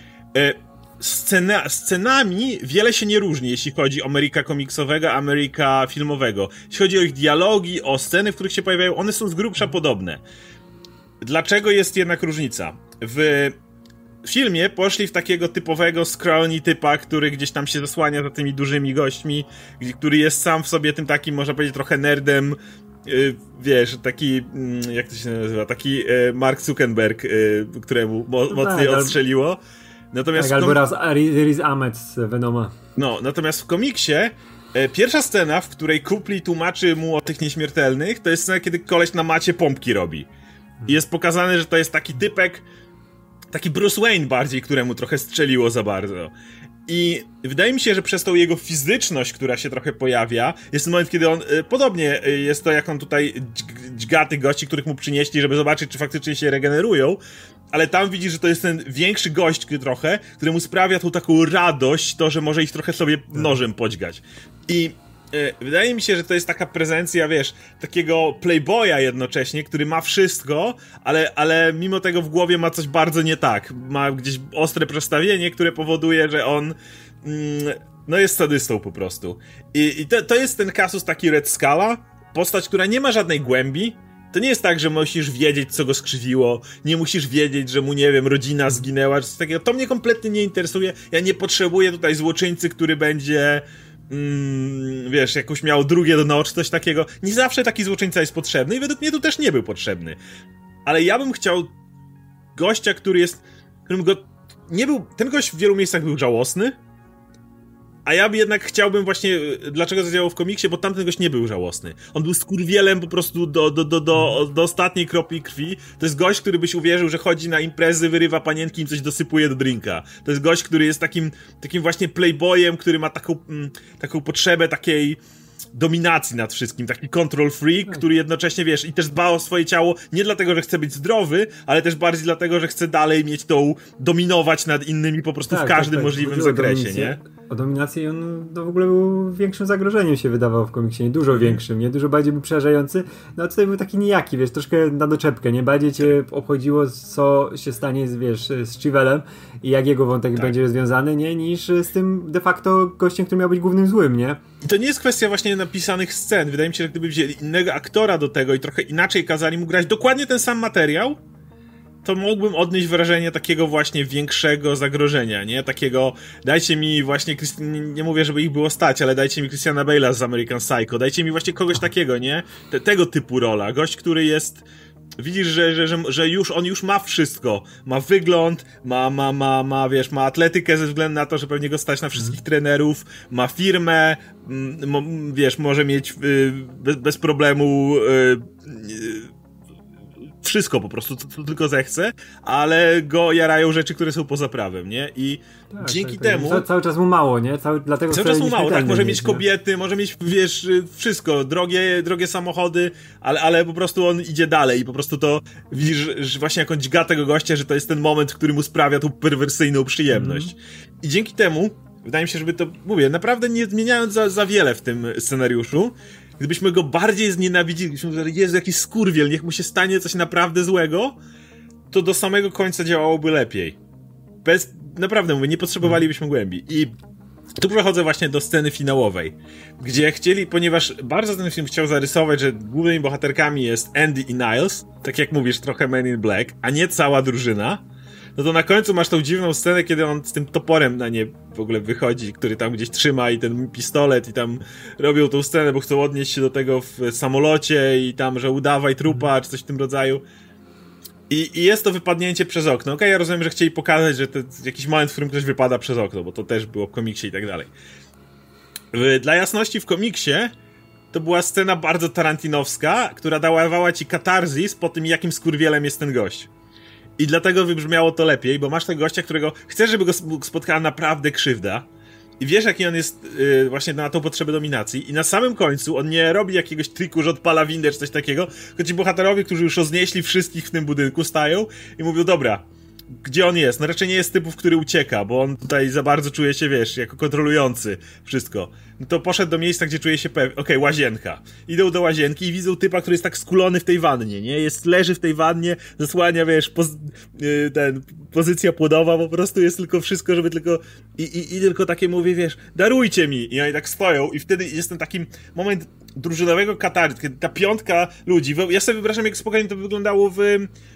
Speaker 1: Scena, scenami wiele się nie różni, jeśli chodzi o Ameryka komiksowego, Ameryka filmowego. Jeśli chodzi o ich dialogi, o sceny, w których się pojawiają, one są z grubsza podobne. Dlaczego jest jednak różnica? W filmie poszli w takiego typowego scrawny typa, który gdzieś tam się zasłania za tymi dużymi gośćmi, który jest sam w sobie tym takim, można powiedzieć, trochę nerdem, wiesz, taki, jak to się nazywa, taki Mark Zuckerberg, któremu mo- mocniej
Speaker 2: tak,
Speaker 1: odstrzeliło. Natomiast
Speaker 2: tak, albo kom... Riz Ahmed z Venoma.
Speaker 1: No, natomiast w komiksie pierwsza scena, w której Copley tłumaczy mu o tych nieśmiertelnych, to jest scena, kiedy koleś na macie pompki robi. I jest pokazane, że to jest taki typek, taki Bruce Wayne bardziej, któremu trochę strzeliło za bardzo. I wydaje mi się, że przez tą jego fizyczność, która się trochę pojawia, jest ten moment, kiedy on, y, podobnie y, jest to, jak on tutaj dźga tych gości, których mu przynieśli, żeby zobaczyć, czy faktycznie się regenerują, ale tam widzi, że to jest ten większy gość trochę, któremu sprawia tą taką radość, to, że może ich trochę sobie nożem podźgać. I y, wydaje mi się, że to jest taka prezencja, wiesz, takiego playboya jednocześnie, który ma wszystko, ale, ale mimo tego w głowie ma coś bardzo nie tak. Ma gdzieś ostre przestawienie, które powoduje, że on mm, no jest sadystą po prostu. I, i to, to jest ten kasus taki Red Skulla, postać, która nie ma żadnej głębi. To nie jest tak, że musisz wiedzieć, co go skrzywiło, nie musisz wiedzieć, że mu, nie wiem, rodzina zginęła, czy coś takiego. To mnie kompletnie nie interesuje. Ja nie potrzebuję tutaj złoczyńcy, który będzie... Mm, wiesz, jakoś miał drugie dno, czy coś takiego. Nie zawsze taki złoczyńca jest potrzebny i według mnie tu też nie był potrzebny. Ale ja bym chciał gościa, który jest, którym go... Nie był... Ten gość w wielu miejscach był żałosny. A ja jednak chciałbym właśnie, dlaczego to działało w komiksie, bo tamten gość nie był żałosny. On był skurwielem po prostu do, do, do, do, do ostatniej kropli krwi. To jest gość, który byś uwierzył, że chodzi na imprezy, wyrywa panienki i coś dosypuje do drinka. To jest gość, który jest takim, takim właśnie playboyem, który ma taką, mm, taką potrzebę takiej dominacji nad wszystkim, taki control freak, który jednocześnie, wiesz, i też dba o swoje ciało nie dlatego, że chce być zdrowy, ale też bardziej dlatego, że chce dalej mieć tą, dominować nad innymi po prostu tak, w każdym tak, tak. możliwym zakresie, nie?
Speaker 2: O dominacji i on to w ogóle był większym zagrożeniem się wydawał w komiksie, nie dużo większym, nie dużo bardziej był przerażający, no a tutaj był taki nijaki, wiesz, troszkę na doczepkę, nie? Bardziej cię obchodziło, co się stanie z, wiesz, z Chivelem i jak jego wątek tak. będzie rozwiązany, nie? Niż z tym de facto gościem, który miał być głównym złym, nie?
Speaker 1: I to nie jest kwestia właśnie napisanych scen, wydaje mi się, że gdyby wzięli innego aktora do tego i trochę inaczej kazali mu grać dokładnie ten sam materiał, to mógłbym odnieść wrażenie takiego właśnie większego zagrożenia, nie? Takiego, dajcie mi właśnie, nie, nie mówię, żeby ich było stać, ale dajcie mi Christiana Bale'a z American Psycho, dajcie mi właśnie kogoś takiego, nie? Te, tego typu rola. Gość, który jest, widzisz, że, że, że, że już, on już ma wszystko. Ma wygląd, ma, ma, ma, ma, wiesz, ma atletykę ze względu na to, że pewnie go stać na wszystkich trenerów, ma firmę, m, wiesz, może mieć y, bez, bez problemu y, y, wszystko po prostu, co, co tylko zechce, ale go jarają rzeczy, które są poza prawem, nie? I tak, dzięki tak, temu...
Speaker 2: Ca- cały czas mu mało, nie? Cały, dlatego
Speaker 1: cały czas mu mało, tak? Może mieć kobiety, nie? Może mieć, wiesz, wszystko, drogie, drogie samochody, ale, ale po prostu on idzie dalej i po prostu to widzisz, że właśnie jak on dźga tego gościa, że to jest ten moment, który mu sprawia tą perwersyjną przyjemność. Mm. I dzięki temu, wydaje mi się, żeby to, mówię, naprawdę nie zmieniając za, za wiele w tym scenariuszu, gdybyśmy go bardziej znienawidzili, gdybyśmy powiedzieli, Jezu, jakiś skurwiel, niech mu się stanie coś naprawdę złego, to do samego końca działałoby lepiej. Bez, naprawdę mówię, nie potrzebowalibyśmy głębi. I tu przechodzę właśnie do sceny finałowej, gdzie chcieli, ponieważ bardzo ten film chciał zarysować, że głównymi bohaterkami jest Andy i Niles, tak jak mówisz, trochę Men in Black, a nie cała drużyna, no to na końcu masz tą dziwną scenę, kiedy on z tym toporem na nie w ogóle wychodzi, który tam gdzieś trzyma i ten pistolet i tam robią tą scenę, bo chcą odnieść się do tego w samolocie i tam, że udawaj trupa, czy coś w tym rodzaju. I, i jest to wypadnięcie przez okno. Okej, okay, ja rozumiem, że chcieli pokazać, że to jest jakiś moment, w którym ktoś wypada przez okno, bo to też było w komiksie i tak dalej. Dla jasności, w komiksie to była scena bardzo tarantinowska, która dawała ci katarzis po tym, jakim skurwielem jest ten gość. I dlatego wybrzmiało to lepiej, bo masz tego gościa, którego chcesz, żeby go spotkała naprawdę krzywda i wiesz, jaki on jest yy, właśnie na tą potrzebę dominacji i na samym końcu on nie robi jakiegoś triku, że odpala windę czy coś takiego, tylko ci bohaterowie, którzy już roznieśli wszystkich w tym budynku, stają i mówią, dobra, gdzie on jest? No raczej nie jest typów, który ucieka, bo on tutaj za bardzo czuje się, wiesz, jako kontrolujący wszystko. No to poszedł do miejsca, gdzie czuje się pewnie. Okej, okay, łazienka. Idą do łazienki i widzą typa, który jest tak skulony w tej wannie, nie? Jest, leży w tej wannie, zasłania, wiesz, poz- yy, ten, pozycja płodowa, po prostu jest tylko wszystko, żeby tylko i, i, i tylko takie mówię, wiesz, darujcie mi. I oni tak stoją i wtedy jest ten taki moment drużynowego katarzy, kiedy ta piątka ludzi, ja sobie wyobrażam, jak spokojnie to wyglądało w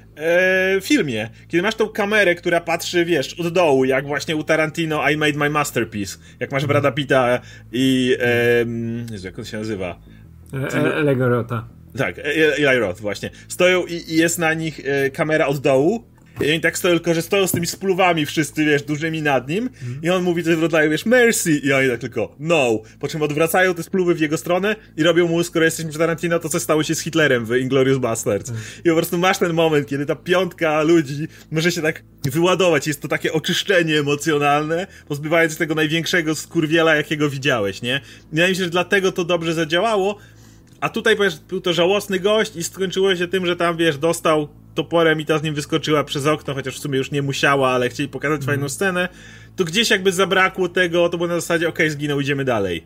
Speaker 1: E, filmie, kiedy masz tą kamerę, która patrzy, wiesz, od dołu, jak właśnie u Tarantino I Made My Masterpiece, jak masz Brada Pitta i e, Jezu, jak on się nazywa?
Speaker 2: Eli Rotta.
Speaker 1: Tak, Eli Roth właśnie. Stoją i, i jest na nich e, kamera od dołu i oni tak stoją, tylko że stoją z tymi spluwami wszyscy, wiesz, dużymi nad nim mm. i on mówi coś w rodzaju, wiesz, mercy i oni tak tylko, no, po czym odwracają te spluwy w jego stronę i robią mu, skoro jesteśmy przy Tarantino, to co stało się z Hitlerem w Inglourious Basterds. Mm. I po prostu masz ten moment, kiedy ta piątka ludzi może się tak wyładować, jest to takie oczyszczenie emocjonalne, pozbywając tego największego skurwiela, jakiego widziałeś, nie? I wydaje mi się, że dlatego to dobrze zadziałało, a tutaj, wiesz, był to żałosny gość i skończyło się tym, że tam, wiesz, dostał toporem i ta z nim wyskoczyła przez okno, chociaż w sumie już nie musiała, ale chcieli pokazać mm. fajną scenę, to gdzieś jakby zabrakło tego, to było na zasadzie, okej, okay, zginął, idziemy dalej.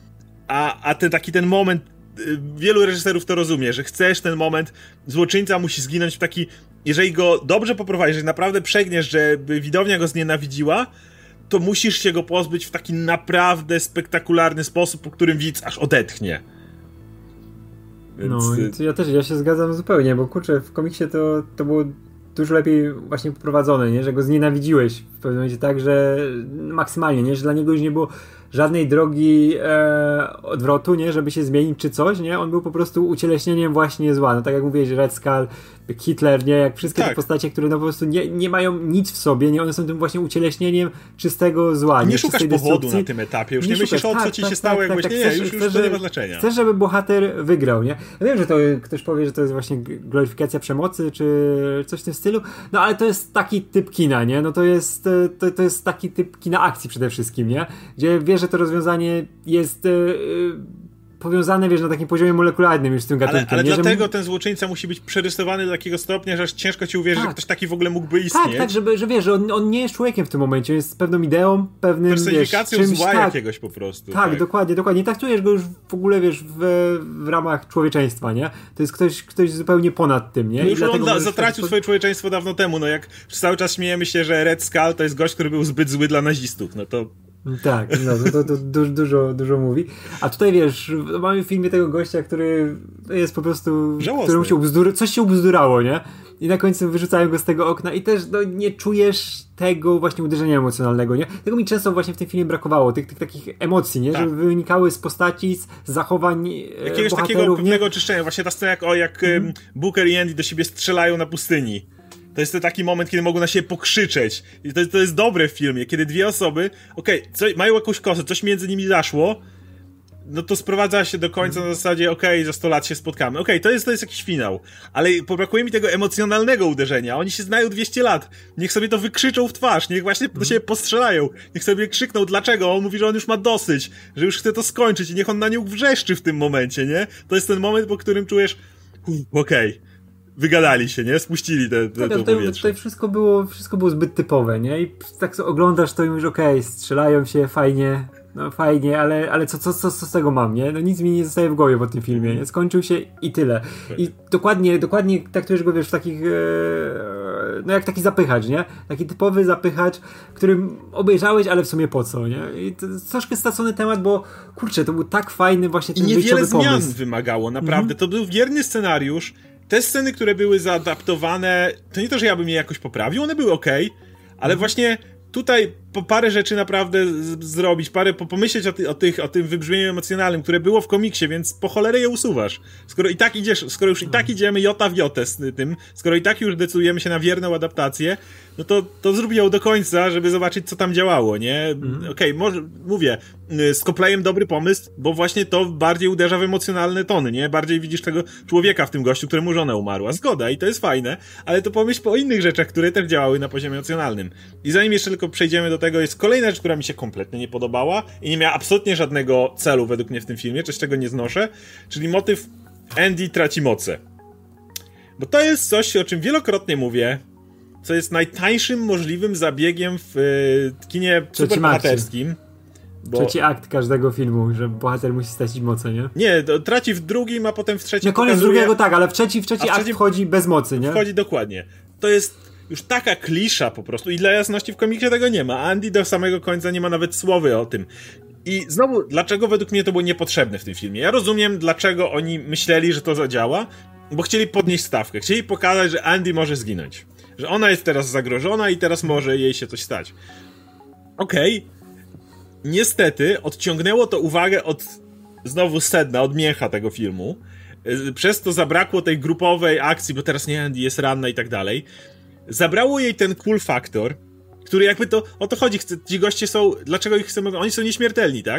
Speaker 1: A, a ten taki ten moment, wielu reżyserów to rozumie, że chcesz ten moment, złoczyńca musi zginąć w taki, jeżeli go dobrze poprowadzisz, jeżeli naprawdę przegniesz, żeby widownia go znienawidziła, to musisz się go pozbyć w taki naprawdę spektakularny sposób, po którym widz aż odetchnie.
Speaker 2: Więc... No, ja też, ja się zgadzam zupełnie, bo kurczę, w komiksie to, to było dużo lepiej właśnie poprowadzone, nie? Że go znienawidziłeś w pewnym momencie tak, że maksymalnie, nie? Że dla niego już nie było żadnej drogi e, odwrotu, nie, żeby się zmienić czy coś, nie, on był po prostu ucieleśnieniem właśnie zła, no tak jak mówiłeś, Red Skull, Hitler, nie, jak wszystkie tak. te postacie, które no po prostu nie, nie mają nic w sobie, nie, one są tym właśnie ucieleśnieniem czystego zła.
Speaker 1: Nie,
Speaker 2: nie
Speaker 1: szukasz powodu na tym etapie, już nie, nie myślisz o co tak, ci tak, się stało, tak, jak tak, właśnie, tak, nie, chcesz, już, już chcesz, to nie ma znaczenia.
Speaker 2: Chcesz, żeby bohater wygrał, nie. Ja wiem, że to ktoś powie, że to jest właśnie gloryfikacja przemocy, czy coś w tym stylu, no ale to jest taki typ kina, nie, no to jest, to, to jest taki typ kina akcji przede wszystkim, nie, gdzie wiesz, że to rozwiązanie jest yy, powiązane, wiesz, na takim poziomie molekularnym już z tym gatunkiem.
Speaker 1: Ale, ale
Speaker 2: nie?
Speaker 1: dlatego
Speaker 2: że...
Speaker 1: ten złoczyńca musi być przerysowany do takiego stopnia, że aż ciężko ci uwierzyć, tak. że ktoś taki w ogóle mógłby istnieć.
Speaker 2: Tak, tak, żeby, że wiesz, że on, on nie jest człowiekiem w tym momencie, on jest pewną ideą, pewnym,
Speaker 1: personifikacją
Speaker 2: wiesz, czymś,
Speaker 1: zła
Speaker 2: tak,
Speaker 1: jakiegoś po prostu.
Speaker 2: Tak,
Speaker 1: tak,
Speaker 2: dokładnie, dokładnie. Tak czujesz go już w ogóle, wiesz, w, w ramach człowieczeństwa, nie? To jest ktoś, ktoś zupełnie ponad tym, nie?
Speaker 1: No już on da,
Speaker 2: tak...
Speaker 1: zatracił swoje człowieczeństwo dawno temu, no jak cały czas śmiejemy się, że Red Skull to jest gość, który był zbyt zły dla nazistów, no to...
Speaker 2: Tak, no, to, to dużo, dużo, dużo mówi. A tutaj wiesz, mamy w filmie tego gościa, który jest po prostu, któremu się ubzdur... coś się ubzdurało, nie? I na końcu wyrzucają go z tego okna i też no, nie czujesz tego właśnie uderzenia emocjonalnego, nie? Tego mi często właśnie w tym filmie brakowało, tych, tych takich emocji, nie? Tak. Żeby wynikały z postaci, z zachowań
Speaker 1: jakiegoś takiego pewnego oczyszczenia. Właśnie ta scena jak, o, jak mm. Booker i Andy do siebie strzelają na pustyni. To jest to taki moment, kiedy mogą na siebie pokrzyczeć. I to, to jest dobre w filmie, kiedy dwie osoby, okej, okay, mają jakąś kosę, coś między nimi zaszło, no to sprowadza się do końca na zasadzie, okej, okay, za sto lat się spotkamy. Okej, okay, to jest, to jest jakiś finał. Ale brakuje mi tego emocjonalnego uderzenia. Oni się znają dwieście lat. Niech sobie to wykrzyczą w twarz. Niech właśnie do siebie postrzelają. Niech sobie krzykną, dlaczego. On mówi, że on już ma dosyć. Że już chce to skończyć i niech on na nią wrzeszczy w tym momencie, nie? To jest ten moment, po którym czujesz, okej. Okay. Wygadali się, nie? Spuścili te, te,
Speaker 2: tak,
Speaker 1: to
Speaker 2: tutaj,
Speaker 1: powietrze.
Speaker 2: Tutaj wszystko było, wszystko było zbyt typowe, nie? I tak oglądasz to i mówisz, okej, okay, strzelają się, fajnie, no fajnie, ale, ale co, co, co, co z tego mam, nie? No nic mi nie zostaje w głowie po tym filmie, nie? Skończył się i tyle. I dokładnie, dokładnie traktujesz go, wiesz, w takich, e, no jak taki zapychacz, nie? Taki typowy zapychacz, którym obejrzałeś, ale w sumie po co, nie? I to jest troszkę stracony temat, bo kurczę, to był tak fajny właśnie ten wyjściowy pomysł.
Speaker 1: I niewiele zmian wymagało, naprawdę. Mm-hmm. To był wierny scenariusz. Te sceny, które były zaadaptowane, to nie to, że ja bym je jakoś poprawił, one były okej, okay, ale mm. właśnie tutaj po parę rzeczy naprawdę z- zrobić, parę po- pomyśleć o, ty- o, tych, o tym wybrzmieniu emocjonalnym, które było w komiksie, więc po cholerę je usuwasz. Skoro i tak idziesz, skoro już i tak idziemy jota w jotę z tym, skoro i tak już decydujemy się na wierną adaptację, no to, to zrób ją do końca, żeby zobaczyć, co tam działało, nie? Mm. Okej, okay, może, mówię, z Copleyem dobry pomysł, bo właśnie to bardziej uderza w emocjonalne tony, nie? Bardziej widzisz tego człowieka w tym gościu, któremu żona umarła. Zgoda i to jest fajne, ale to pomyśl po innych rzeczach, które też działały na poziomie emocjonalnym. I zanim jeszcze tylko przejdziemy do tego, jest kolejna rzecz, która mi się kompletnie nie podobała i nie miała absolutnie żadnego celu według mnie w tym filmie, coś czego nie znoszę, czyli motyw Andy traci moce. Bo to jest coś, o czym wielokrotnie mówię, co jest najtańszym możliwym zabiegiem w y, kinie superbohaterskim.
Speaker 2: Bo... Trzeci akt każdego filmu, że bohater musi stracić moce, nie?
Speaker 1: Nie, to traci w drugim, a potem w trzecim.
Speaker 2: Na koniec pokazuje... drugiego tak, ale w trzeci, w trzeci w akt trzecim... wchodzi bez mocy, nie?
Speaker 1: Wchodzi dokładnie. To jest już taka klisza po prostu i dla jasności w komiksie tego nie ma. Andy do samego końca nie ma nawet słowy o tym. I znowu, dlaczego według mnie to było niepotrzebne w tym filmie? Ja rozumiem, dlaczego oni myśleli, że to zadziała, bo chcieli podnieść stawkę. Chcieli pokazać, że Andy może zginąć. Że ona jest teraz zagrożona i teraz może jej się coś stać. Okej. Okay. Niestety odciągnęło to uwagę od znowu sedna, od mięcha tego filmu. Przez to zabrakło tej grupowej akcji, bo teraz nie, Andy jest ranna i tak dalej. Zabrało jej ten cool factor, który jakby to, o to chodzi, ci goście są, dlaczego ich chcemy, oni są nieśmiertelni, tak?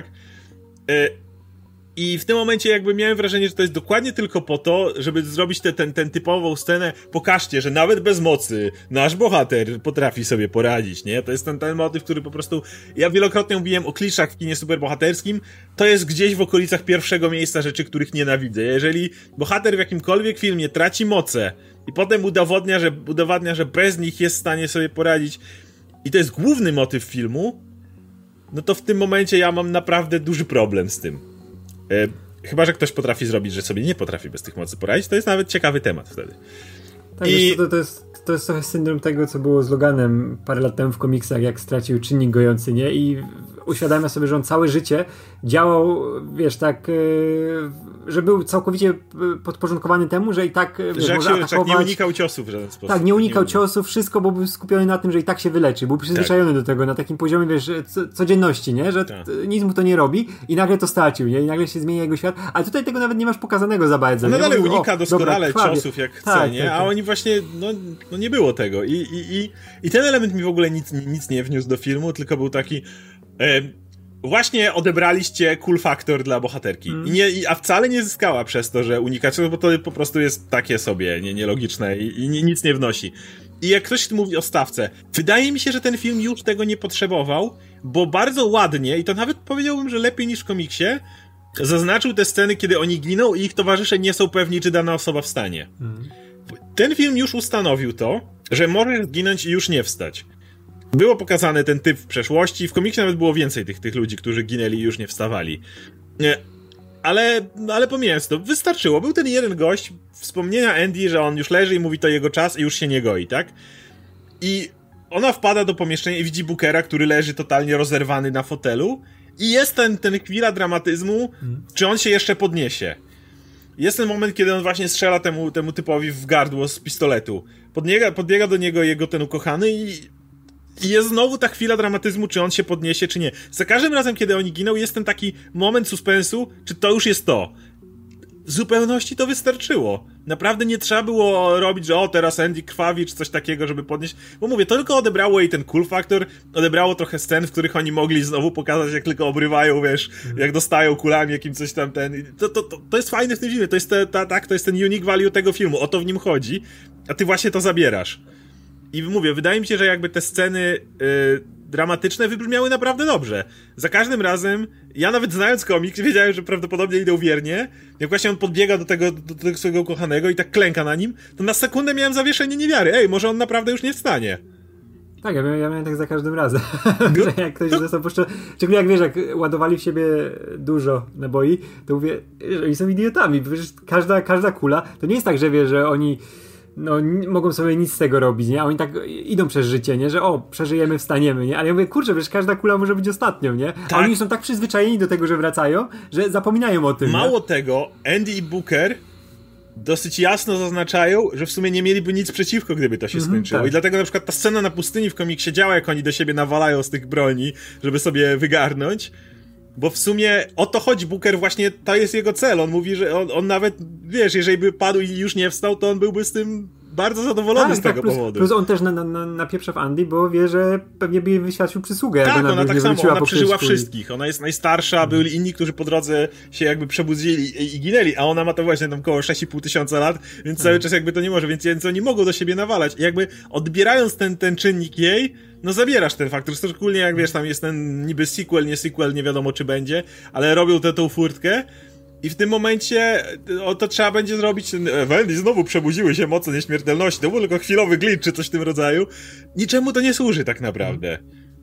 Speaker 1: I w tym momencie jakby miałem wrażenie, że to jest dokładnie tylko po to, żeby zrobić tę ten, ten typową scenę, pokażcie, że nawet bez mocy nasz bohater potrafi sobie poradzić, nie? To jest ten, ten motyw, który po prostu, ja wielokrotnie mówiłem o kliszach w kinie superbohaterskim, to jest gdzieś w okolicach pierwszego miejsca rzeczy, których nienawidzę. Jeżeli bohater w jakimkolwiek filmie traci moce i potem udowodnia, że, udowadnia, że bez nich jest w stanie sobie poradzić i to jest główny motyw filmu, no to w tym momencie ja mam naprawdę duży problem z tym. E, chyba, że ktoś potrafi zrobić, że sobie nie potrafi bez tych mocy poradzić, to jest nawet ciekawy temat wtedy.
Speaker 2: Tak, I... to, to, jest, to jest trochę syndrom tego, co było z Loganem parę lat temu w komiksach, jak stracił czynnik gojący, nie? I uświadamia sobie, że on całe życie działał, wiesz, tak, że był całkowicie podporządkowany temu, że i tak, wiesz,
Speaker 1: że
Speaker 2: może
Speaker 1: się,
Speaker 2: atakować.
Speaker 1: tak nie unikał ciosów w żaden sposób.
Speaker 2: Tak, nie unikał nie ciosów, wszystko, bo był skupiony na tym, że i tak się wyleczy. Był przyzwyczajony tak. do tego, na takim poziomie, wiesz, codzienności, nie? Że tak. nic mu to nie robi i nagle to stracił, nie? I nagle się zmienia jego świat. Ale tutaj tego nawet nie masz pokazanego za bardzo.
Speaker 1: No dalej
Speaker 2: bo,
Speaker 1: unika
Speaker 2: o,
Speaker 1: doskonale
Speaker 2: dobra,
Speaker 1: ciosów, jak chce,
Speaker 2: tak,
Speaker 1: nie?
Speaker 2: Tak, tak.
Speaker 1: A oni właśnie, no, no nie było tego. I, i, i, i ten element mi w ogóle nic, nic nie wniósł do filmu, tylko był taki... E, Właśnie odebraliście cool factor dla bohaterki. Mm. I nie, i, a wcale nie zyskała przez to, że unikacie, bo to po prostu jest takie sobie, nie, nielogiczne i, i nic nie wnosi. I jak ktoś mówi o stawce, wydaje mi się, że ten film już tego nie potrzebował, bo bardzo ładnie, i to nawet powiedziałbym, że lepiej niż w komiksie, zaznaczył te sceny, kiedy oni giną i ich towarzysze nie są pewni, czy dana osoba wstanie. Mm. Ten film już ustanowił to, że możesz zginąć i już nie wstać. Było pokazany ten typ w przeszłości, w komiksie nawet było więcej tych, tych ludzi, którzy ginęli i już nie wstawali. Ale, ale pomijając to, wystarczyło. Był ten jeden gość, wspomnienia Andy, że on już leży i mówi to jego czas i już się nie goi, tak? I ona wpada do pomieszczenia i widzi Bookera, który leży totalnie rozerwany na fotelu i jest ten, ten chwila dramatyzmu, hmm. czy on się jeszcze podniesie. Jest ten moment, kiedy on właśnie strzela temu, temu typowi w gardło z pistoletu. Podbiega, podbiega do niego jego ten ukochany i I jest znowu ta chwila dramatyzmu, czy on się podniesie, czy nie. Za każdym razem, kiedy oni giną, jest ten taki moment suspensu, czy to już jest to. W zupełności to wystarczyło. Naprawdę nie trzeba było robić, że o, teraz Andy krwawi, czy coś takiego, żeby podnieść. Bo mówię, to tylko odebrało jej ten cool factor, odebrało trochę scen, w których oni mogli znowu pokazać, jak tylko obrywają, wiesz, mm. jak dostają kulami, jakim coś tam ten... To, to, to, to jest fajne w tym filmie, to jest, te, ta, tak, to jest ten unique value tego filmu, o to w nim chodzi, a ty właśnie to zabierasz. I mówię, wydaje mi się, że jakby te sceny yy, dramatyczne wybrzmiały naprawdę dobrze. Za każdym razem, ja nawet znając komiks, wiedziałem, że prawdopodobnie idą wiernie. Jak właśnie on podbiega do tego, do tego swojego kochanego i tak klęka na nim, to na sekundę miałem zawieszenie niewiary. Ej, może on naprawdę już nie wstanie.
Speaker 2: Tak, ja miałem, ja miałem tak za każdym razem. że jak ktoś został puszczony... Szczególnie jak wiesz, jak ładowali w siebie dużo naboi, to mówię, że oni są idiotami. Przecież każda, każda kula, to nie jest tak, że wiesz, że oni... no nie, mogą sobie nic z tego robić, nie? A oni tak idą przez życie, nie? Że o, przeżyjemy, wstaniemy, nie? Ale ja mówię, kurczę, przecież każda kula może być ostatnią, nie? A tak. Oni są tak przyzwyczajeni do tego, że wracają, że zapominają o tym.
Speaker 1: Mało
Speaker 2: nie?
Speaker 1: tego, Andy i Booker dosyć jasno zaznaczają, że w sumie nie mieliby nic przeciwko, gdyby to się mm-hmm, skończyło. Tak. I dlatego na przykład ta scena na pustyni w komiksie działa, jak oni do siebie nawalają z tych broni, żeby sobie wygarnąć. Bo w sumie o to chodzi, Booker właśnie, to jest jego cel. On mówi, że on, on nawet, wiesz, jeżeli by padł i już nie wstał, to on byłby z tym bardzo zadowolony tak, z tego
Speaker 2: tak, plus,
Speaker 1: powodu.
Speaker 2: Plus on też na, na, napieprza w Andy, bo wie, że pewnie by jej wyświadczył przysługę.
Speaker 1: Tak, ona, ona tak samo, ona przeżyła
Speaker 2: i...
Speaker 1: wszystkich. Ona jest najstarsza, hmm. byli inni, którzy po drodze się jakby przebudzili i, i ginęli, a ona ma to właśnie tam około sześć i pół tysiąca lat, więc hmm. cały czas jakby to nie może, więc, więc oni mogą do siebie nawalać. I jakby odbierając ten, ten czynnik jej, no zabierasz ten faktor, szczególnie jak wiesz, tam jest ten niby sequel, nie sequel, nie wiadomo czy będzie, ale robią tę tą furtkę i w tym momencie o, to trzeba będzie zrobić, Wendy znowu przebudziły się moce nieśmiertelności, to był tylko chwilowy glitch czy coś w tym rodzaju, niczemu to nie służy tak naprawdę.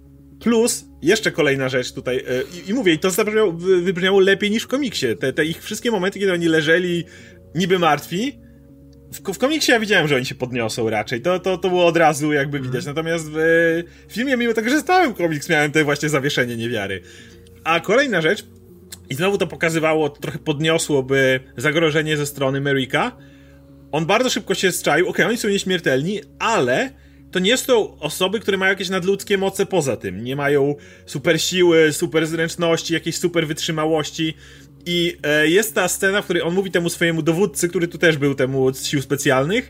Speaker 1: Plus, jeszcze kolejna rzecz tutaj, i, i mówię, i to zabrzmiało, wybrzmiało lepiej niż w komiksie, te, te ich wszystkie momenty, kiedy oni leżeli niby martwi, W, w komiksie ja widziałem, że oni się podniosą raczej. To, to, to było od razu jakby widać. Natomiast w, w filmie, mimo tego, że stałem komiks, miałem te właśnie zawieszenie niewiary. A kolejna rzecz, i znowu to pokazywało, trochę podniosłoby zagrożenie ze strony Merricka. On bardzo szybko się zczaił. Okej, okay, oni są nieśmiertelni, ale to nie są osoby, które mają jakieś nadludzkie moce poza tym. Nie mają super siły, super zręczności, jakiejś super wytrzymałości. I e, jest ta scena, w której on mówi temu swojemu dowódcy, który tu też był temu z sił specjalnych,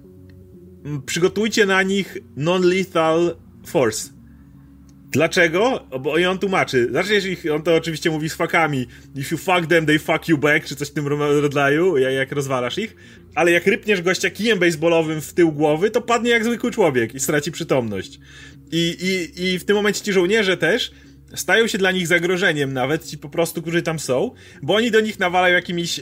Speaker 1: przygotujcie na nich non-lethal force. Dlaczego? Bo i on tłumaczy. Znaczy, jeśli on to oczywiście mówi z fakami. If you fuck them, they fuck you back, czy coś w tym rodzaju, jak rozwalasz ich. Ale jak rypniesz gościa kijem baseballowym w tył głowy, to padnie jak zwykły człowiek i straci przytomność. I, i, i w tym momencie ci żołnierze też stają się dla nich zagrożeniem nawet, ci po prostu, którzy tam są, bo oni do nich nawalają jakimiś e,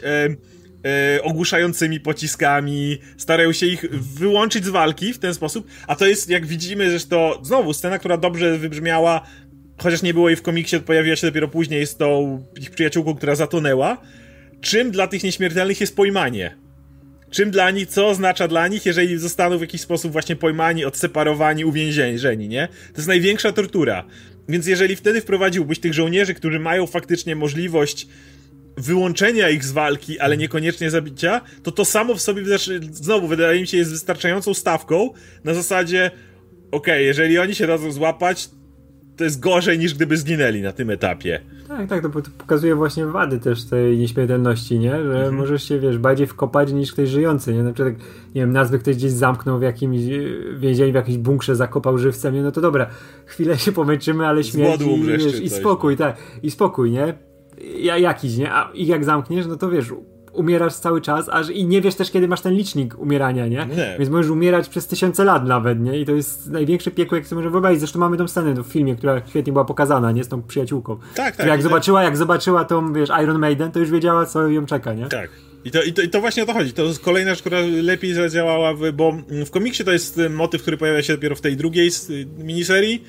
Speaker 1: e, ogłuszającymi pociskami, starają się ich wyłączyć z walki w ten sposób, a to jest, jak widzimy, zresztą znowu scena, która dobrze wybrzmiała, chociaż nie było jej w komiksie, pojawiła się dopiero później z tą ich przyjaciółką, która zatonęła. Czym dla tych nieśmiertelnych jest pojmanie? Czym dla nich, co oznacza dla nich, jeżeli zostaną w jakiś sposób właśnie pojmani, odseparowani, uwięzieni, nie? To jest największa tortura. Więc jeżeli wtedy wprowadziłbyś tych żołnierzy, którzy mają faktycznie możliwość wyłączenia ich z walki, ale niekoniecznie zabicia, to to samo w sobie, znowu, wydaje mi się, jest wystarczającą stawką na zasadzie, okej, okay, jeżeli oni się dadzą złapać, to jest gorzej niż gdyby zginęli na tym etapie.
Speaker 2: Tak, tak, to pokazuje właśnie wady też tej nieśmiertelności, nie? Że mhm. możesz się, wiesz, bardziej wkopać niż ktoś żyjący, nie? Na przykład, nie wiem, nazwy ktoś gdzieś zamknął w jakimś więzieniu, w jakimś bunkrze, zakopał żywcem, nie? No to dobra, chwilę się pomęczymy, ale śmierć i, wiesz, i spokój, tak, i spokój, nie? Ja, jakiś, nie? A i jak zamkniesz, no to wiesz, umierasz cały czas, aż i nie wiesz też, kiedy masz ten licznik umierania, nie? nie? Więc możesz umierać przez tysiące lat nawet, nie? I to jest największe piekło, jak sobie może wyobrazić. Zresztą mamy tą scenę w filmie, która świetnie była pokazana, nie? Z tą przyjaciółką. Tak, tak. Jak zobaczyła, jak zobaczyła tą, wiesz, Iron Maiden, to już wiedziała, co ją czeka, nie?
Speaker 1: Tak. I to, i, to, I to właśnie o to chodzi. To jest kolejna rzecz, która lepiej zadziałała, w, bo w komiksie to jest motyw, który pojawia się dopiero w tej drugiej miniserii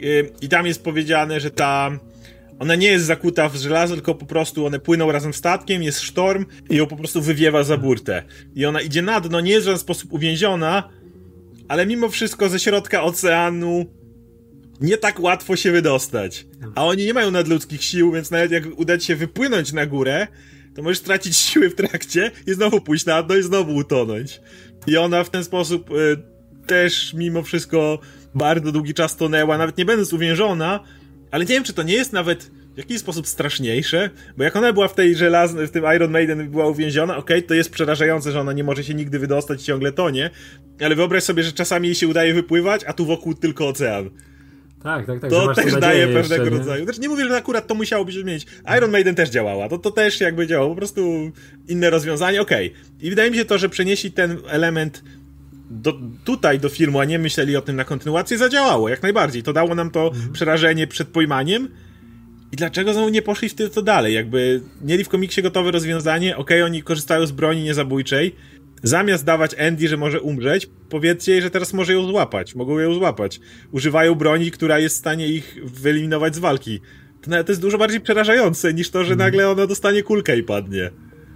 Speaker 1: i tam jest powiedziane, że ta... Ona nie jest zakuta w żelazo, tylko po prostu one płyną razem statkiem, jest sztorm i ją po prostu wywiewa za burtę. I ona idzie na dno, nie jest w żaden sposób uwięziona, ale mimo wszystko ze środka oceanu nie tak łatwo się wydostać. A oni nie mają nadludzkich sił, więc nawet jak uda ci się wypłynąć na górę, to możesz stracić siły w trakcie i znowu pójść na dno i znowu utonąć. I ona w ten sposób y, też mimo wszystko bardzo długi czas tonęła, nawet nie będąc uwiężona. Ale nie wiem, czy to nie jest nawet w jakiś sposób straszniejsze, bo jak ona była w tej żelaznej, w tym Iron Maiden była uwięziona, okej, okay, to jest przerażające, że ona nie może się nigdy wydostać i ciągle tonie, ale wyobraź sobie, że czasami jej się udaje wypływać, a tu wokół tylko ocean.
Speaker 2: Tak, tak, tak.
Speaker 1: To też daje pewnego jeszcze, rodzaju. Znaczy nie mówię, że akurat to musiałoby się zmienić. Iron Maiden też działała, to, to też jakby działało, po prostu inne rozwiązanie, okej. Okay. I wydaje mi się to, że przenieśli ten element Do, tutaj do filmu, a nie myśleli o tym na kontynuację, zadziałało, jak najbardziej. To dało nam to mhm. przerażenie przed pojmaniem. I dlaczego znowu nie poszli w to, to dalej? Jakby mieli w komiksie gotowe rozwiązanie, okej, okay, oni korzystają z broni niezabójczej, zamiast dawać Andy, że może umrzeć, powiedzcie jej, że teraz może ją złapać, mogą ją złapać. Używają broni, która jest w stanie ich wyeliminować z walki. To nawet jest dużo bardziej przerażające, niż to, że mhm. nagle ona dostanie kulkę i padnie.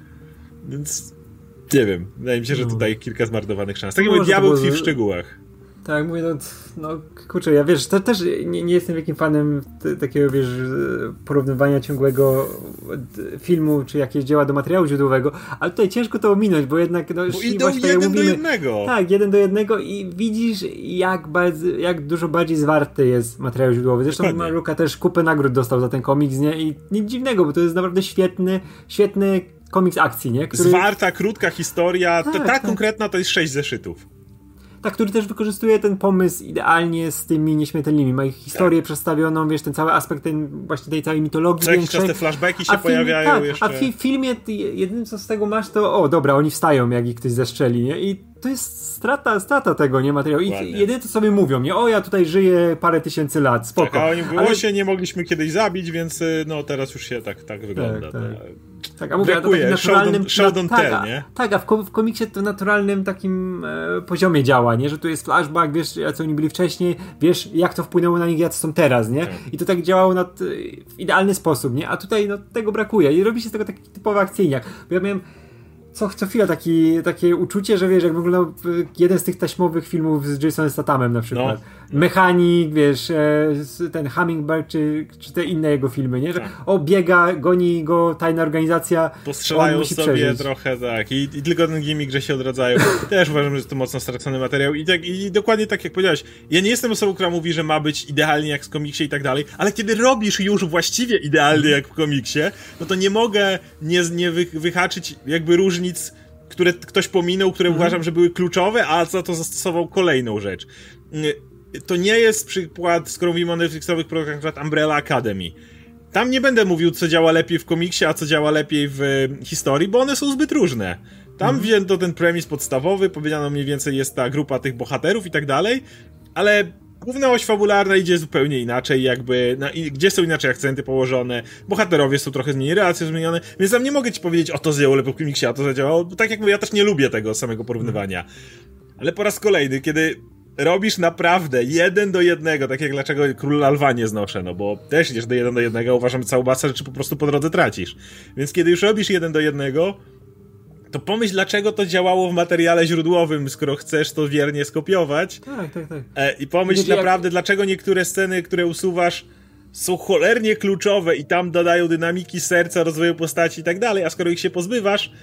Speaker 1: Więc... Nie wiem, wydaje mi się, że tutaj kilka zmarnowanych szans. Tak jak mówię, diabeł tkwi w szczegółach.
Speaker 2: Tak, mówię, no, no kurczę, ja wiesz, to też nie, nie jestem wielkim fanem t- takiego, wiesz, porównywania ciągłego filmu, czy jakieś dzieła do materiału źródłowego, ale tutaj ciężko to ominąć, bo jednak, no,
Speaker 1: bo idą jeden mówimy, do jednego.
Speaker 2: Tak, jeden do jednego i widzisz, jak bardzo, jak dużo bardziej zwarty jest materiał źródłowy. Zresztą Maruka też kupę nagród dostał za ten komiks, nie? I nic dziwnego, bo to jest naprawdę świetny, świetny komiks akcji, nie?
Speaker 1: Który... Zwarta, krótka historia, tak, ta, ta tak. konkretna to jest sześć zeszytów.
Speaker 2: Tak, który też wykorzystuje ten pomysł idealnie z tymi nieśmiertelnymi. Ma ich historię tak. przedstawioną, wiesz, ten cały aspekt ten, właśnie tej całej mitologii
Speaker 1: co
Speaker 2: większej.
Speaker 1: Jakiś czas te flashbacki się
Speaker 2: a
Speaker 1: pojawiają
Speaker 2: tak,
Speaker 1: jeszcze.
Speaker 2: A w fi- filmie jedynym co z tego masz to, o dobra, oni wstają jak ich ktoś zeszczeli, nie? I to jest strata, strata tego, nie? Materiału. I jedyne to sobie mówią, nie? O, ja tutaj żyję parę tysięcy lat, spoko.
Speaker 1: Tak, a oni było ale... się nie mogliśmy kiedyś zabić, więc no teraz już się tak, tak wygląda.
Speaker 2: Tak, tak. Tak, a mówię,
Speaker 1: brakuje,
Speaker 2: a to takim naturalnym...
Speaker 1: Sheldon
Speaker 2: na,
Speaker 1: Tell,
Speaker 2: tak,
Speaker 1: nie?
Speaker 2: Tak, a w, w komiksie to naturalnym takim e, poziomie działa, nie? Że tu jest flashback, wiesz, jacy oni byli wcześniej, wiesz, jak to wpłynęło na nich, jacy są teraz, nie? Tak. I to tak działało na t, w idealny sposób, nie? A tutaj, no, tego brakuje i robi się z tego taki typowy akcyjniak. Bo ja miałem co, co chwila taki, takie uczucie, że wiesz, jak wyglądał jeden z tych taśmowych filmów z Jasonem Stathamem na przykład. No. Mechanik, wiesz, ten Hummingbird, czy, czy te inne jego filmy, nie? Że tak. o, biega, goni go tajna organizacja,
Speaker 1: postrzelają
Speaker 2: on musi
Speaker 1: sobie
Speaker 2: przeżyć.
Speaker 1: trochę, tak. I, I tylko ten gimmick, że się odradzają. Też uważam, że jest to mocno stracony materiał. I, tak, I dokładnie tak jak powiedziałeś, ja nie jestem osobą, która mówi, że ma być idealnie jak w komiksie i tak dalej, ale kiedy robisz już właściwie idealnie jak w komiksie, no to nie mogę nie, nie wy, wyhaczyć jakby różnic, które ktoś pominął, które mhm. uważam, że były kluczowe, a za to zastosował kolejną rzecz. To nie jest przykład, skoro mówimy o Netflixowych produktach, na przykład Umbrella Academy. Tam nie będę mówił, co działa lepiej w komiksie, a co działa lepiej w historii, bo one są zbyt różne. Tam mhm. wzięto ten premis podstawowy, powiedziano mniej więcej jest ta grupa tych bohaterów i tak dalej, ale główna oś fabularna idzie zupełnie inaczej, jakby, na, i, gdzie są inaczej akcenty położone, bohaterowie są trochę zmienieni, relacje są zmienione, więc tam nie mogę ci powiedzieć, o to zjęło lepiej w komiksie, a to zadziałało, bo tak jak mówię, ja też nie lubię tego samego porównywania. Ale po raz kolejny, kiedy robisz naprawdę jeden do jednego, tak jak dlaczego Król Lwa nie znoszę, no bo też idziesz do jeden do jednego, uważam, całą masę rzeczy po prostu po drodze tracisz. Więc kiedy już robisz jeden do jednego, to pomyśl, dlaczego to działało w materiale źródłowym, skoro chcesz to wiernie skopiować.
Speaker 2: Tak, tak, tak.
Speaker 1: E, I pomyśl Wiecie, naprawdę, jak... dlaczego niektóre sceny, które usuwasz, są cholernie kluczowe i tam dodają dynamiki serca, rozwoju postaci i tak dalej, a skoro ich się pozbywasz,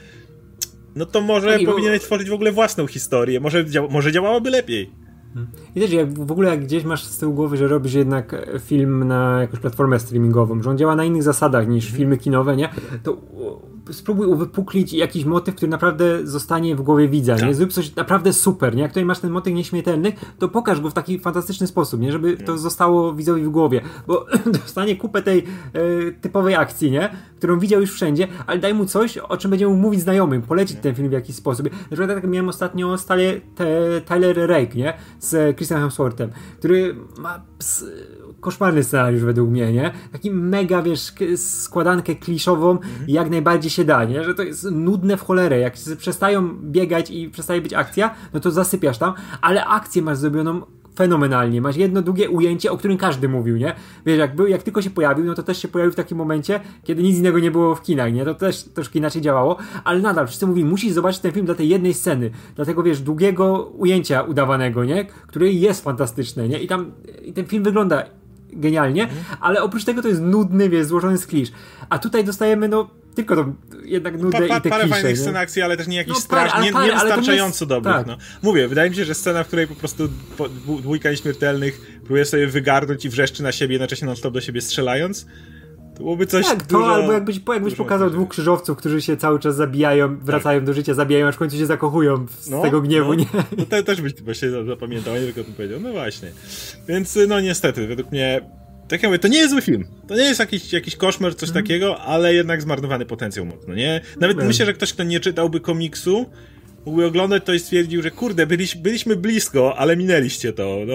Speaker 1: no to może powinieneś tworzyć w ogóle własną historię, może, dzia- może działałoby lepiej.
Speaker 2: I też jak w ogóle jak gdzieś masz z tyłu głowy, że robisz jednak film na jakąś platformę streamingową, że on działa na innych zasadach niż filmy kinowe, nie? To spróbuj uwypuklić jakiś motyw, który naprawdę zostanie w głowie widza, nie? Zrób coś naprawdę super, nie? Jak tutaj masz ten motyw nieśmiertelny, to pokaż go w taki fantastyczny sposób, nie? Żeby to zostało widzowi w głowie, bo dostanie kupę tej e, typowej akcji, nie? Którą widział już wszędzie, ale daj mu coś, o czym będzie mógł mówić znajomym, polecić ten film w jakiś sposób. Na przykład tak miałem ostatnio stale te, Tyler Rake, nie? Z Chrisem Hemsworthem, który ma ps, koszmarny scenariusz według mnie, nie? Taki mega, wiesz, składankę kliszową mhm. jak najbardziej się da, nie? Że to jest nudne w cholerę. Jak przestają biegać i przestaje być akcja, no to zasypiasz tam, ale akcję masz zrobioną fenomenalnie. Masz jedno długie ujęcie, o którym każdy mówił, nie? Wiesz, jak, był, jak tylko się pojawił, no to też się pojawił w takim momencie, kiedy nic innego nie było w kinach, nie? To też troszkę inaczej działało, ale nadal wszyscy mówili, musisz zobaczyć ten film dla tej jednej sceny, dla tego, wiesz, długiego ujęcia udawanego, nie? Który jest fantastyczne, nie? I tam i ten film wygląda genialnie, mhm. ale oprócz tego to jest nudny, wiesz, złożony z klisz. A tutaj dostajemy, no, tylko to jednak nudne pa, pa, i te
Speaker 1: parę
Speaker 2: klisze,
Speaker 1: fajnych
Speaker 2: nie?
Speaker 1: scen akcji, ale też nie jakiś
Speaker 2: no,
Speaker 1: strasz,
Speaker 2: parę,
Speaker 1: nie,
Speaker 2: parę,
Speaker 1: niewystarczająco
Speaker 2: jest,
Speaker 1: dobrych,
Speaker 2: tak.
Speaker 1: no. Mówię, wydaje mi się, że scena, w której po prostu dwójka nieśmiertelnych próbuje sobie wygarnąć i wrzeszczy na siebie, jednocześnie non-stop do siebie strzelając, to byłoby coś
Speaker 2: tak,
Speaker 1: dużo...
Speaker 2: to albo jakbyś, jakbyś pokazał dwóch krzyżowców, którzy się cały czas zabijają, wracają tak. do życia, zabijają, aż w końcu się zakochują z no, tego gniewu,
Speaker 1: no.
Speaker 2: nie?
Speaker 1: No to też byś właśnie zapamiętał, nie tylko o tym powiedział. No właśnie. Więc no niestety, według mnie tak jak mówię, to nie jest zły film. To nie jest jakiś, jakiś koszmar, coś mm. takiego, ale jednak zmarnowany potencjał mocno, nie? Nawet mm. myślę, że ktoś, kto nie czytałby komiksu, mógłby oglądać to i stwierdził, że kurde, byliś, byliśmy blisko, ale minęliście to. No,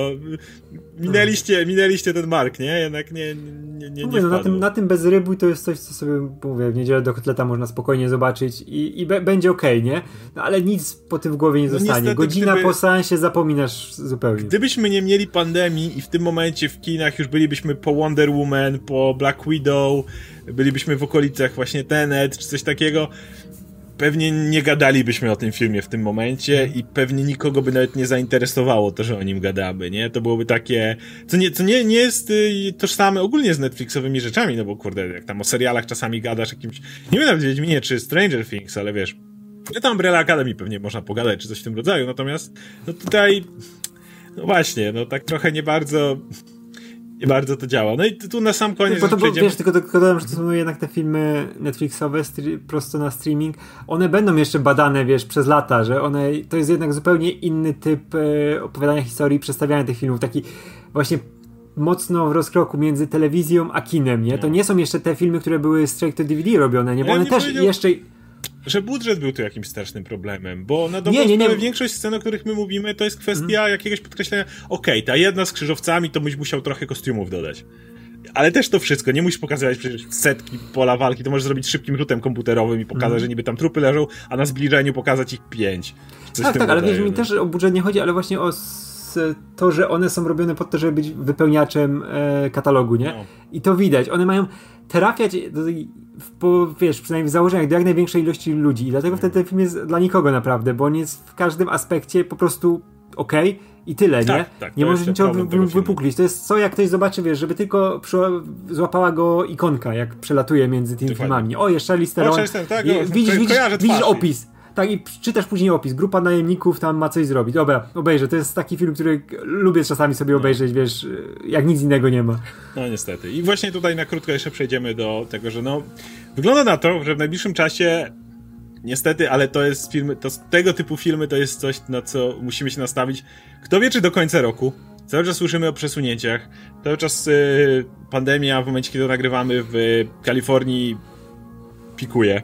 Speaker 1: minęliście, minęliście ten mark, nie? Jednak nie, nie, nie, nie
Speaker 2: no, na, tym, na tym bez rybu to jest coś, co sobie, mówię, w niedzielę do kotleta można spokojnie zobaczyć i, i be, będzie okej, okay, nie? No, ale nic po tym w głowie nie no, zostanie. Niestety, Godzina gdyby, po seansie zapominasz zupełnie. Gdybyśmy nie mieli pandemii i w tym momencie w kinach już bylibyśmy po Wonder Woman, po Black Widow, bylibyśmy w okolicach właśnie Tenet, czy coś takiego, pewnie nie gadalibyśmy o tym filmie w tym momencie i pewnie nikogo by nawet nie zainteresowało to, że o nim gadamy, nie? To byłoby takie, co nie, co nie, nie jest y, tożsame ogólnie z Netflixowymi rzeczami, no bo kurde, jak tam o serialach czasami gadasz jakimś, nie wiem nawet w Wiedźminie czy Stranger Things, ale wiesz, no tam Umbrella Academy pewnie można pogadać, czy coś w tym rodzaju, natomiast no tutaj, no właśnie, no tak trochę nie bardzo... I bardzo to działa. No i tu na sam koniec... Bo to, bo,
Speaker 1: przejdziemy...
Speaker 2: wiesz, tylko, tylko dodam, że to są jednak te filmy Netflixowe stri- prosto na streaming. One będą jeszcze badane, wiesz, przez lata, że one... To jest jednak zupełnie inny typ e, opowiadania historii, przedstawiania tych filmów. Taki właśnie mocno w rozkroku między telewizją a kinem, nie? To nie są jeszcze te filmy, które były straight to D V D robione, nie? Bo ja one nie też powiedział... jeszcze...
Speaker 1: że budżet był tu jakimś strasznym problemem, bo na dobrą nie, nie, nie. większość scen, o których my mówimy, to jest kwestia mm. jakiegoś podkreślenia, okej, okay, ta jedna z krzyżowcami, to byś musiał trochę kostiumów dodać. Ale też to wszystko, nie musisz pokazywać przecież setki pola walki, to możesz zrobić szybkim rzutem komputerowym i pokazać, mm. że niby tam trupy leżą, a na zbliżeniu pokazać ich pięć. Coś
Speaker 2: tak, tak, ale wiesz, mi
Speaker 1: no.
Speaker 2: też o budżet nie chodzi, ale właśnie o to, że one są robione po to, żeby być wypełniaczem e, katalogu, nie? No. I to widać. One mają trafiać do, w, po, wiesz, przynajmniej w założeniach do jak największej ilości ludzi i dlatego wtedy ten film jest dla nikogo naprawdę, bo on jest w każdym aspekcie po prostu okej okay i tyle,
Speaker 1: tak,
Speaker 2: nie?
Speaker 1: Tak,
Speaker 2: nie możesz niczego wy, wy, wypuklić. To jest co, jak ktoś zobaczy, wiesz, żeby tylko przy, złapała go ikonka, jak przelatuje między tymi
Speaker 1: Dokładnie.
Speaker 2: filmami. O, jest Charlize Theron.
Speaker 1: Tak,
Speaker 2: no, widzisz, widzisz, widzisz opis. Tak, i czytasz później opis. Grupa najemników tam ma coś zrobić. Dobra, obejrzę. To jest taki film, który lubię czasami sobie obejrzeć, no. wiesz, jak nic innego nie ma.
Speaker 1: No niestety. I właśnie tutaj na krótko jeszcze przejdziemy do tego, że no, wygląda na to, że w najbliższym czasie niestety, ale to jest filmy, to tego typu filmy to jest coś, na co musimy się nastawić. Kto wie, czy do końca roku. Cały czas słyszymy o przesunięciach. Cały czas y, pandemia w momencie, kiedy to nagrywamy w Kalifornii pikuje.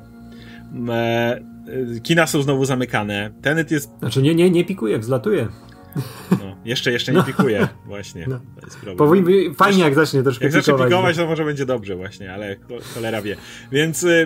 Speaker 1: E, Kina są znowu zamykane. Tenet jest...
Speaker 2: Znaczy nie, nie, nie pikuje, wzlatuje.
Speaker 1: No, jeszcze, jeszcze nie no. pikuje, właśnie. No. To jest problem.
Speaker 2: Powinien, fajnie jak zacznie troszkę
Speaker 1: jak
Speaker 2: pikować.
Speaker 1: Jak zacznie pikować, to może będzie dobrze właśnie, ale cholera wie. Więc e,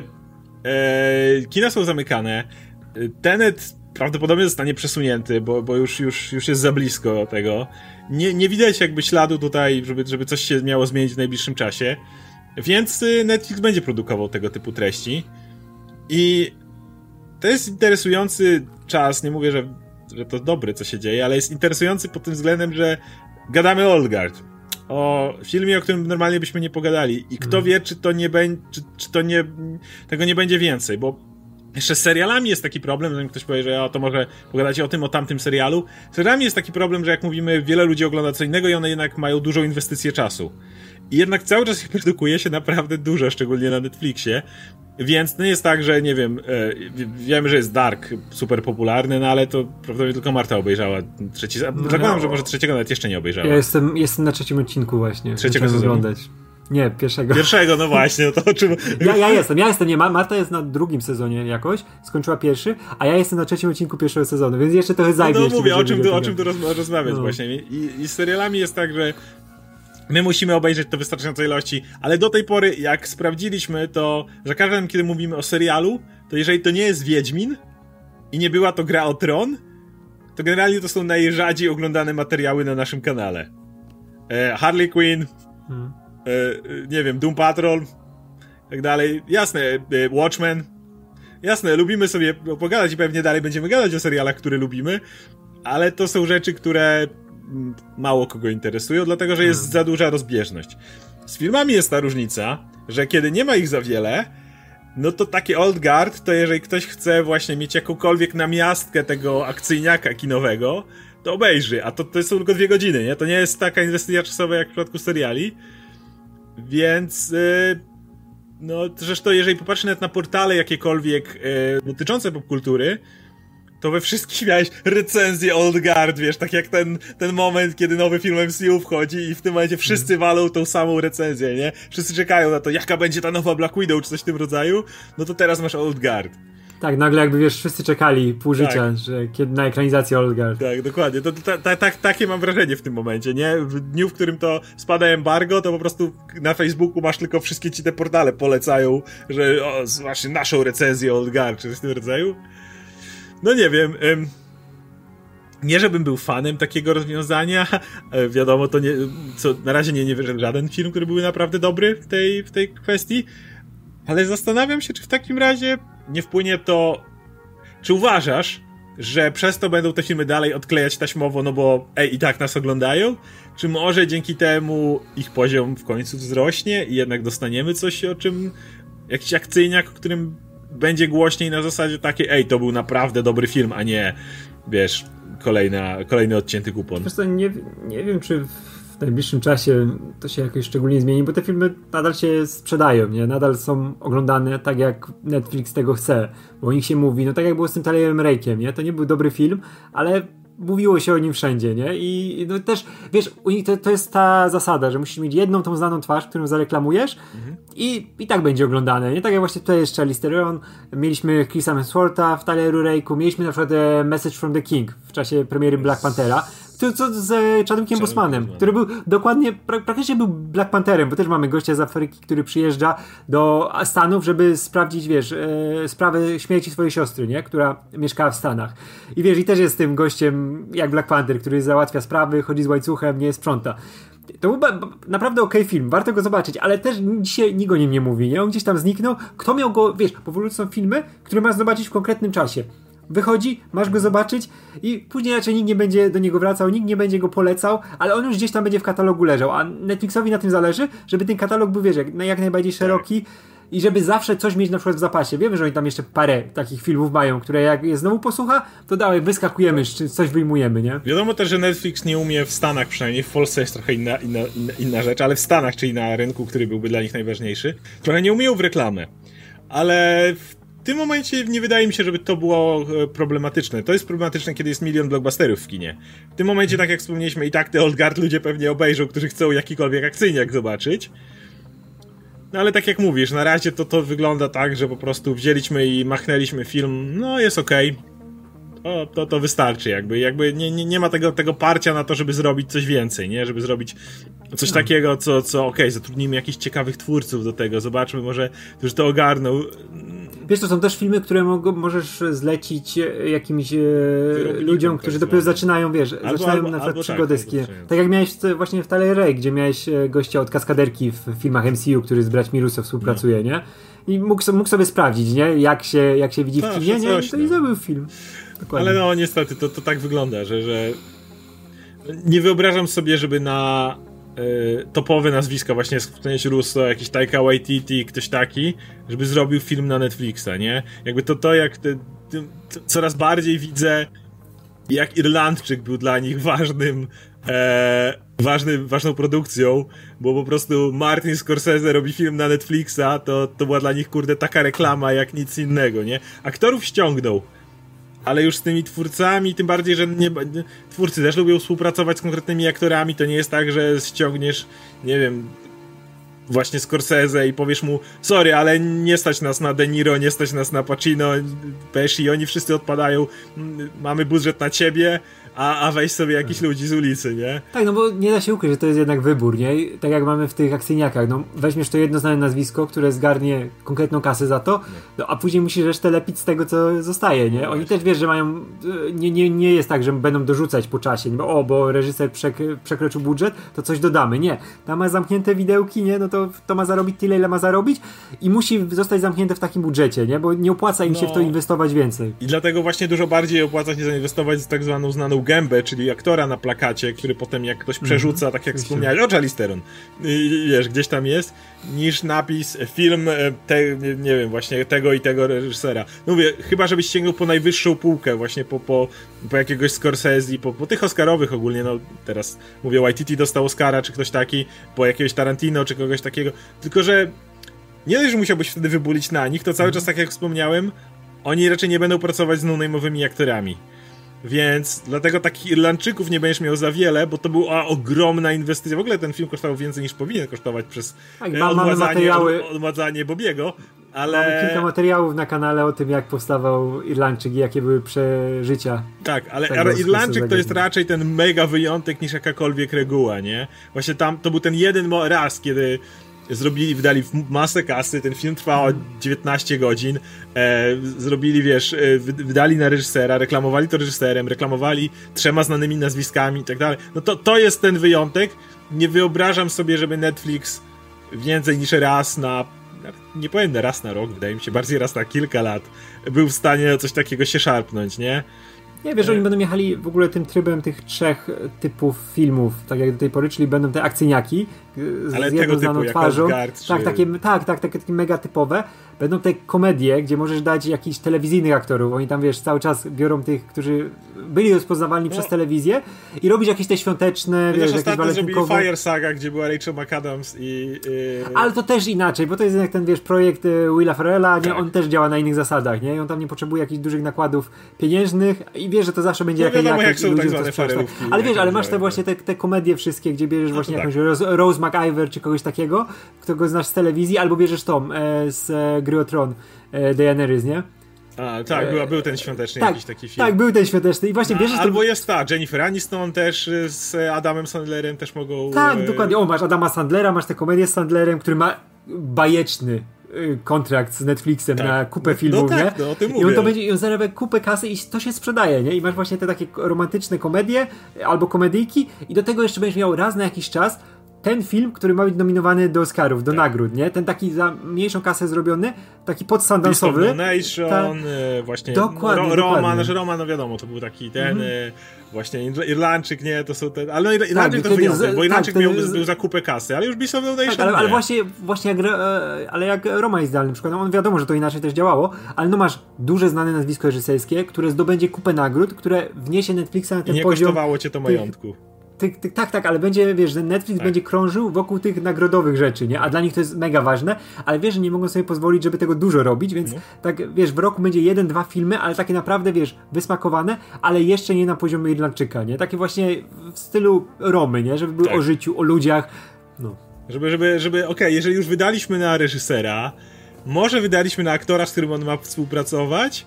Speaker 1: kina są zamykane. Tenet prawdopodobnie zostanie przesunięty, bo, bo już, już, już jest za blisko tego. Nie, nie widać jakby śladu tutaj, żeby, żeby coś się miało zmienić w najbliższym czasie. Więc Netflix będzie produkował tego typu treści. I to jest interesujący czas, nie mówię, że, że to dobry, co się dzieje, ale jest interesujący pod tym względem, że gadamy o Old Guard. o filmie, o którym normalnie byśmy nie pogadali. I kto mm. wie, czy to nie będzie, czy, czy to nie, tego nie będzie więcej, bo jeszcze z serialami jest taki problem, zanim ktoś powie, że o, to może pogadacie o tym, o tamtym serialu. Z serialami jest taki problem, że jak mówimy, wiele ludzi ogląda co innego i one jednak mają dużą inwestycję czasu. I jednak cały czas produkuje się naprawdę dużo, szczególnie na Netflixie. Więc to nie jest tak, że nie wiem, e, wiemy, że jest Dark super popularny, no ale to prawdopodobnie tylko Marta obejrzała trzeci sezon. No, zakładam, ja, że może trzeciego nawet jeszcze nie obejrzała.
Speaker 2: Ja jestem, jestem na trzecim odcinku właśnie.
Speaker 1: Trzeciego sezonu? Oglądać.
Speaker 2: Nie, pierwszego.
Speaker 1: Pierwszego, no właśnie, no to o czym...
Speaker 2: Ja, ja jestem, ja jestem, nie, Marta jest na drugim sezonie jakoś, skończyła pierwszy, a ja jestem na trzecim odcinku pierwszego sezonu, więc jeszcze trochę zajmie.
Speaker 1: No, no mówię, o czym, tu, o czym tu rozmawiać no. właśnie. I, I z serialami jest tak, że my musimy obejrzeć to w wystarczającej ilości, ale do tej pory, jak sprawdziliśmy, to za każdym razem, kiedy mówimy o serialu, to jeżeli to nie jest Wiedźmin i nie była to Gra o Tron, to generalnie to są najrzadziej oglądane materiały na naszym kanale. E, Harley Quinn, hmm. e, nie wiem, Doom Patrol, tak dalej. Jasne, e, Watchmen. Jasne, lubimy sobie pogadać i pewnie dalej będziemy gadać o serialach, które lubimy, ale to są rzeczy, które mało kogo interesują, dlatego że jest hmm. za duża rozbieżność. Z filmami jest ta różnica, że kiedy nie ma ich za wiele, no to takie Old Guard, to jeżeli ktoś chce właśnie mieć jakąkolwiek namiastkę tego akcyjniaka kinowego, to obejrzy, a to, to są tylko dwie godziny, nie? To nie jest taka inwestycja czasowa jak w przypadku seriali, więc yy, no zresztą jeżeli popatrzysz nawet na portale jakiekolwiek yy, dotyczące popkultury, to we wszystkich miałeś recenzję Old Guard, wiesz, tak jak ten, ten moment, kiedy nowy film M C U wchodzi i w tym momencie wszyscy walą tą samą recenzję, nie? Wszyscy czekają na to, jaka będzie ta nowa Black Widow, czy coś w tym rodzaju, no to teraz masz Old Guard. Tak,
Speaker 2: nagle jakby, wiesz, wszyscy czekali pół życia, tak. że kiedy na ekranizację Old Guard.
Speaker 1: Tak, dokładnie, to, to, ta, ta, takie mam wrażenie w tym momencie, nie? W dniu, w którym to spada embargo, to po prostu na Facebooku masz tylko wszystkie ci te portale polecają, że o, właśnie naszą recenzję Old Guard, czy coś w tym rodzaju. No nie wiem, ym, nie żebym był fanem takiego rozwiązania, e, wiadomo, to nie, co, na razie nie, nie wyszedł żaden film, który był naprawdę dobry w tej, w tej kwestii, ale zastanawiam się, czy w takim razie nie wpłynie to, czy uważasz, że przez to będą te filmy dalej odklejać taśmowo, no bo ej, i tak nas oglądają, czy może dzięki temu ich poziom w końcu wzrośnie i jednak dostaniemy coś, o czym, jakiś akcyjniak, o którym będzie głośniej na zasadzie takiej, ej, to był naprawdę dobry film, a nie, wiesz, kolejna, kolejny odcięty kupon.
Speaker 2: Wiesz co, nie, nie wiem, czy w najbliższym czasie to się jakoś szczególnie zmieni, bo te filmy nadal się sprzedają, nie? Nadal są oglądane tak, jak Netflix tego chce, bo o nich się mówi, no tak jak było z tym Tylerem Rake'iem, nie? To nie był dobry film, ale mówiło się o nim wszędzie, nie? I no też, wiesz, u nich to, to jest ta zasada, że musisz mieć jedną tą znaną twarz, którą zareklamujesz mhm. i, i tak będzie oglądane, nie? Tak jak właśnie tutaj jest Charlize Theron, mieliśmy Chrisa Hemswortha w Tyleru Rake'u, mieliśmy na przykład Message from the King w czasie premiery Black Panthera, który, co z Chadwickiem Bosemanem, który był dokładnie, pra, praktycznie był Black Pantherem, bo też mamy gościa z Afryki, który przyjeżdża do Stanów, żeby sprawdzić, wiesz, e, sprawę śmierci swojej siostry, nie? Która mieszkała w Stanach. I wiesz, i też jest tym gościem jak Black Panther, który załatwia sprawy, chodzi z łańcuchem, nie sprząta. To był ba- naprawdę okej okay film, warto go zobaczyć, ale też dzisiaj nikt o nim nie mówi, nie? On gdzieś tam zniknął. Kto miał go, wiesz, powolutku są filmy, które masz zobaczyć w konkretnym czasie. Wychodzi, masz go zobaczyć i później raczej nikt nie będzie do niego wracał, nikt nie będzie go polecał, ale on już gdzieś tam będzie w katalogu leżał, a Netflixowi na tym zależy, żeby ten katalog był, wiesz, jak, jak najbardziej szeroki i żeby zawsze coś mieć na przykład w zapasie. Wiemy, że oni tam jeszcze parę takich filmów mają, które jak je znowu posłucha, to dalej wyskakujemy, coś wyjmujemy, nie?
Speaker 1: Wiadomo też, że Netflix nie umie w Stanach przynajmniej, w Polsce jest trochę inna, inna, inna, inna rzecz, ale w Stanach, czyli na rynku, który byłby dla nich najważniejszy, trochę nie umieją w reklamę, ale w W tym momencie nie wydaje mi się, żeby to było problematyczne. To jest problematyczne, kiedy jest milion blockbusterów w kinie. W tym momencie, tak jak wspomnieliśmy, i tak te Old Guard ludzie pewnie obejrzą, którzy chcą jakikolwiek akcyjniak zobaczyć. No ale tak jak mówisz, na razie to, to wygląda tak, że po prostu wzięliśmy i machnęliśmy film, no jest okej. Okay. To, to, to wystarczy jakby. Jakby nie, nie, nie ma tego, tego parcia na to, żeby zrobić coś więcej, nie? Żeby zrobić coś no. takiego, co, co okej, okay, zatrudnimy jakichś ciekawych twórców do tego, zobaczmy, może którzy to ogarną.
Speaker 2: Wiesz, to są też filmy, które mogą, możesz zlecić jakimś e, ludziom, którzy dopiero zaczynają, wiesz, albo, zaczynają albo, na przykład przygodę z kinem. Tak jak miałeś w, właśnie w Tyler Rake, gdzie miałeś gościa od kaskaderki w filmach M C U, który z braćmi Russo współpracuje, no. nie? I mógł, mógł sobie sprawdzić, nie? Jak się, jak się widzi w kinie, nie? I to i zrobił film. Dokładnie.
Speaker 1: Ale no niestety to, to tak wygląda, że, że nie wyobrażam sobie, żeby na yy, topowe nazwiska, właśnie wspomnieć Russo, jakiś Taika Waititi, ktoś taki, żeby zrobił film na Netflixa, nie? Jakby to to, jak te, te, te, coraz bardziej widzę, jak Irlandczyk był dla nich ważnym, e, ważnym, ważną produkcją, bo po prostu Martin Scorsese robi film na Netflixa, to, to była dla nich, kurde, taka reklama jak nic innego, nie? Aktorów ściągnął, ale już z tymi twórcami, tym bardziej, że nie, nie, twórcy też lubią współpracować z konkretnymi aktorami, to nie jest tak, że ściągniesz, nie wiem, właśnie Scorsese i powiesz mu, sorry, ale nie stać nas na De Niro, nie stać nas na Pacino, Pesci, oni wszyscy odpadają, mamy budżet na ciebie, a, a weź sobie jakichś ludzi z ulicy, nie?
Speaker 2: Tak, no bo nie da się ukryć, że to jest jednak wybór, nie? Tak jak mamy w tych akcyjniakach, no weźmiesz to jedno znane nazwisko, które zgarnie konkretną kasę za to, no, a później musisz resztę lepić z tego, co zostaje, nie? Oni też, wiesz, że mają, nie, nie, nie jest tak, że będą dorzucać po czasie, nie? Bo, o, bo reżyser przek przekroczył budżet, to coś dodamy, nie. Tam ma zamknięte widełki, nie? No to, to ma zarobić tyle, ile ma zarobić i musi zostać zamknięte w takim budżecie, nie? Bo nie opłaca im no. się w to inwestować więcej.
Speaker 1: I dlatego właśnie dużo bardziej opłaca się zainwestować w tak zwaną znaną gębę, czyli aktora na plakacie, który potem jak ktoś przerzuca, mm-hmm. tak jak wspomniałeś, o Charlize Theron, I, wiesz, gdzieś tam jest, niż napis, film, te, nie wiem, właśnie tego i tego reżysera. No mówię, chyba żebyś sięgnął po najwyższą półkę, właśnie po, po, po jakiegoś Scorsese, po, po tych Oscarowych ogólnie, no teraz mówię, Waititi dostał Oscara, czy ktoś taki, po jakiegoś Tarantino, czy kogoś takiego, tylko że nie dość, że musiałbyś wtedy wybulić na nich, to cały mm-hmm. czas, tak jak wspomniałem, oni raczej nie będą pracować z no-name'owymi aktorami. Więc dlatego takich Irlandczyków nie będziesz miał za wiele, bo to była ogromna inwestycja. W ogóle ten film kosztował więcej niż powinien kosztować przez
Speaker 2: tak, e, odmładzanie, materiały...
Speaker 1: odmładzanie Bobiego, ale...
Speaker 2: Mamy kilka materiałów na kanale o tym, jak powstawał Irlandczyk i jakie były przeżycia.
Speaker 1: Tak, ale, ale Irlandczyk to jest raczej ten mega wyjątek niż jakakolwiek reguła, nie? Właśnie tam to był ten jeden raz, kiedy zrobili, wydali masę kasy, ten film trwał dziewiętnaście godzin, e, zrobili, wiesz, e, wydali na reżysera, reklamowali to reżyserem, reklamowali trzema znanymi nazwiskami i tak dalej. No to, to jest ten wyjątek. Nie wyobrażam sobie, żeby Netflix więcej niż raz na, nie powiem raz na rok, wydaje mi się, bardziej raz na kilka lat był w stanie coś takiego się szarpnąć, nie?
Speaker 2: Nie, wiesz, oni będą jechali w ogóle tym trybem tych trzech typów filmów, tak jak do tej pory, czyli będą te akcyjniaki z
Speaker 1: ale
Speaker 2: jedną znaną twarzą.
Speaker 1: Guard,
Speaker 2: tak,
Speaker 1: czy...
Speaker 2: takie, tak, tak, takie, takie mega typowe. Będą te komedie, gdzie możesz dać jakichś telewizyjnych aktorów. Oni tam, wiesz, cały czas biorą tych, którzy byli rozpoznawalni no. przez telewizję i robić jakieś te świąteczne,
Speaker 1: no
Speaker 2: wiesz,
Speaker 1: jakieś
Speaker 2: ostatnio
Speaker 1: zrobili Fire Saga, gdzie była Rachel McAdams i... Yy...
Speaker 2: Ale to też inaczej, bo to jest jednak ten, wiesz, projekt Willa Ferrella, nie? Tak. On też działa na innych zasadach, nie? I on tam nie potrzebuje jakichś dużych nakładów pieniężnych i wiesz, że to zawsze będzie
Speaker 1: no
Speaker 2: jakaś
Speaker 1: wiadomo,
Speaker 2: jakość.
Speaker 1: Jak są tak zwane farelówki.
Speaker 2: Ale wiesz, ale masz te właśnie te, te komedie wszystkie, gdzie bierzesz no właśnie tak. jakąś Rose McIver czy kogoś takiego, którego znasz z telewizji, albo bierzesz Tom e, z e, Gry o Tron, e, Daenerys, nie?
Speaker 1: A, tak, była, był ten świąteczny
Speaker 2: tak,
Speaker 1: jakiś taki film.
Speaker 2: Tak, był ten świąteczny i właśnie bierzesz...
Speaker 1: A, albo
Speaker 2: ten...
Speaker 1: jest ta, Jennifer Aniston też z Adamem Sandlerem też mogą...
Speaker 2: Tak, e... dokładnie. O, masz Adama Sandlera, masz tę komedię z Sandlerem, który ma bajeczny kontrakt z Netflixem tak. na kupę filmów,
Speaker 1: no tak,
Speaker 2: nie?
Speaker 1: No, o tym
Speaker 2: I
Speaker 1: mówię.
Speaker 2: on to będzie, i on zarabia kupę kasy i to się sprzedaje, nie? I masz właśnie te takie romantyczne komedie albo komedyjki i do tego jeszcze będziesz miał raz na jakiś czas ten film, który ma być nominowany do Oscarów, do tak. nagród, nie? Ten taki za mniejszą kasę zrobiony, taki podsandansowy.
Speaker 1: Nation, ta... właśnie
Speaker 2: dokładnie,
Speaker 1: ro, Roman,
Speaker 2: dokładnie.
Speaker 1: że Roman, no wiadomo, to był taki ten mm. właśnie Irlandczyk, nie? To są te... Ale Irlandczyk
Speaker 2: tak,
Speaker 1: to wyjątek, bo Irlandczyk
Speaker 2: tak,
Speaker 1: miał,
Speaker 2: z...
Speaker 1: był za kupę kasy, ale już Beast of No Nation
Speaker 2: tak, ale, ale właśnie, właśnie jak, ale jak Roma jest idealnym przykładem, on wiadomo, że to inaczej też działało, ale no masz duże znane nazwisko reżyserskie, które zdobędzie kupę nagród, które wniesie Netflixa na ten
Speaker 1: I nie
Speaker 2: poziom...
Speaker 1: nie kosztowało cię to majątku.
Speaker 2: Ty, ty, tak, tak, ale będzie, wiesz, że Netflix tak. będzie krążył wokół tych nagrodowych rzeczy, nie? A dla nich to jest mega ważne, ale wiesz, że nie mogą sobie pozwolić, żeby tego dużo robić, więc no. tak, wiesz, w roku będzie jeden, dwa filmy, ale takie naprawdę, wiesz, wysmakowane, ale jeszcze nie na poziomie Irlandczyka, nie? Takie właśnie w stylu Romy, nie? Żeby były tak. o życiu, o ludziach, no.
Speaker 1: Żeby, żeby, żeby, okej, okay, jeżeli już wydaliśmy na reżysera, może wydaliśmy na aktora, z którym on ma współpracować,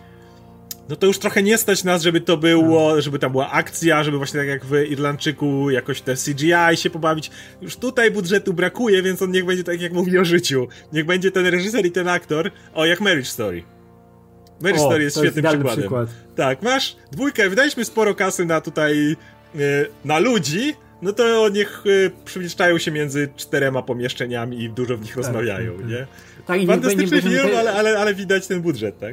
Speaker 1: no to już trochę nie stać nas, żeby to było, żeby tam była akcja, żeby właśnie tak jak w Irlandczyku jakoś te C G I się pobawić. Już tutaj budżetu brakuje, więc on niech będzie tak jak mówili o życiu. Niech będzie ten reżyser i ten aktor, o jak Marriage Story. Marriage o, Story jest świetnym jest przykładem. Przykład. Tak, masz dwójkę, wydaliśmy sporo kasy na tutaj, yy, na ludzi, no to niech yy, przemieszczają się między czterema pomieszczeniami i dużo w nich tak, rozmawiają, tak, nie?
Speaker 2: Tak,
Speaker 1: fantastyczny film, te... ale, ale, ale widać ten budżet, tak?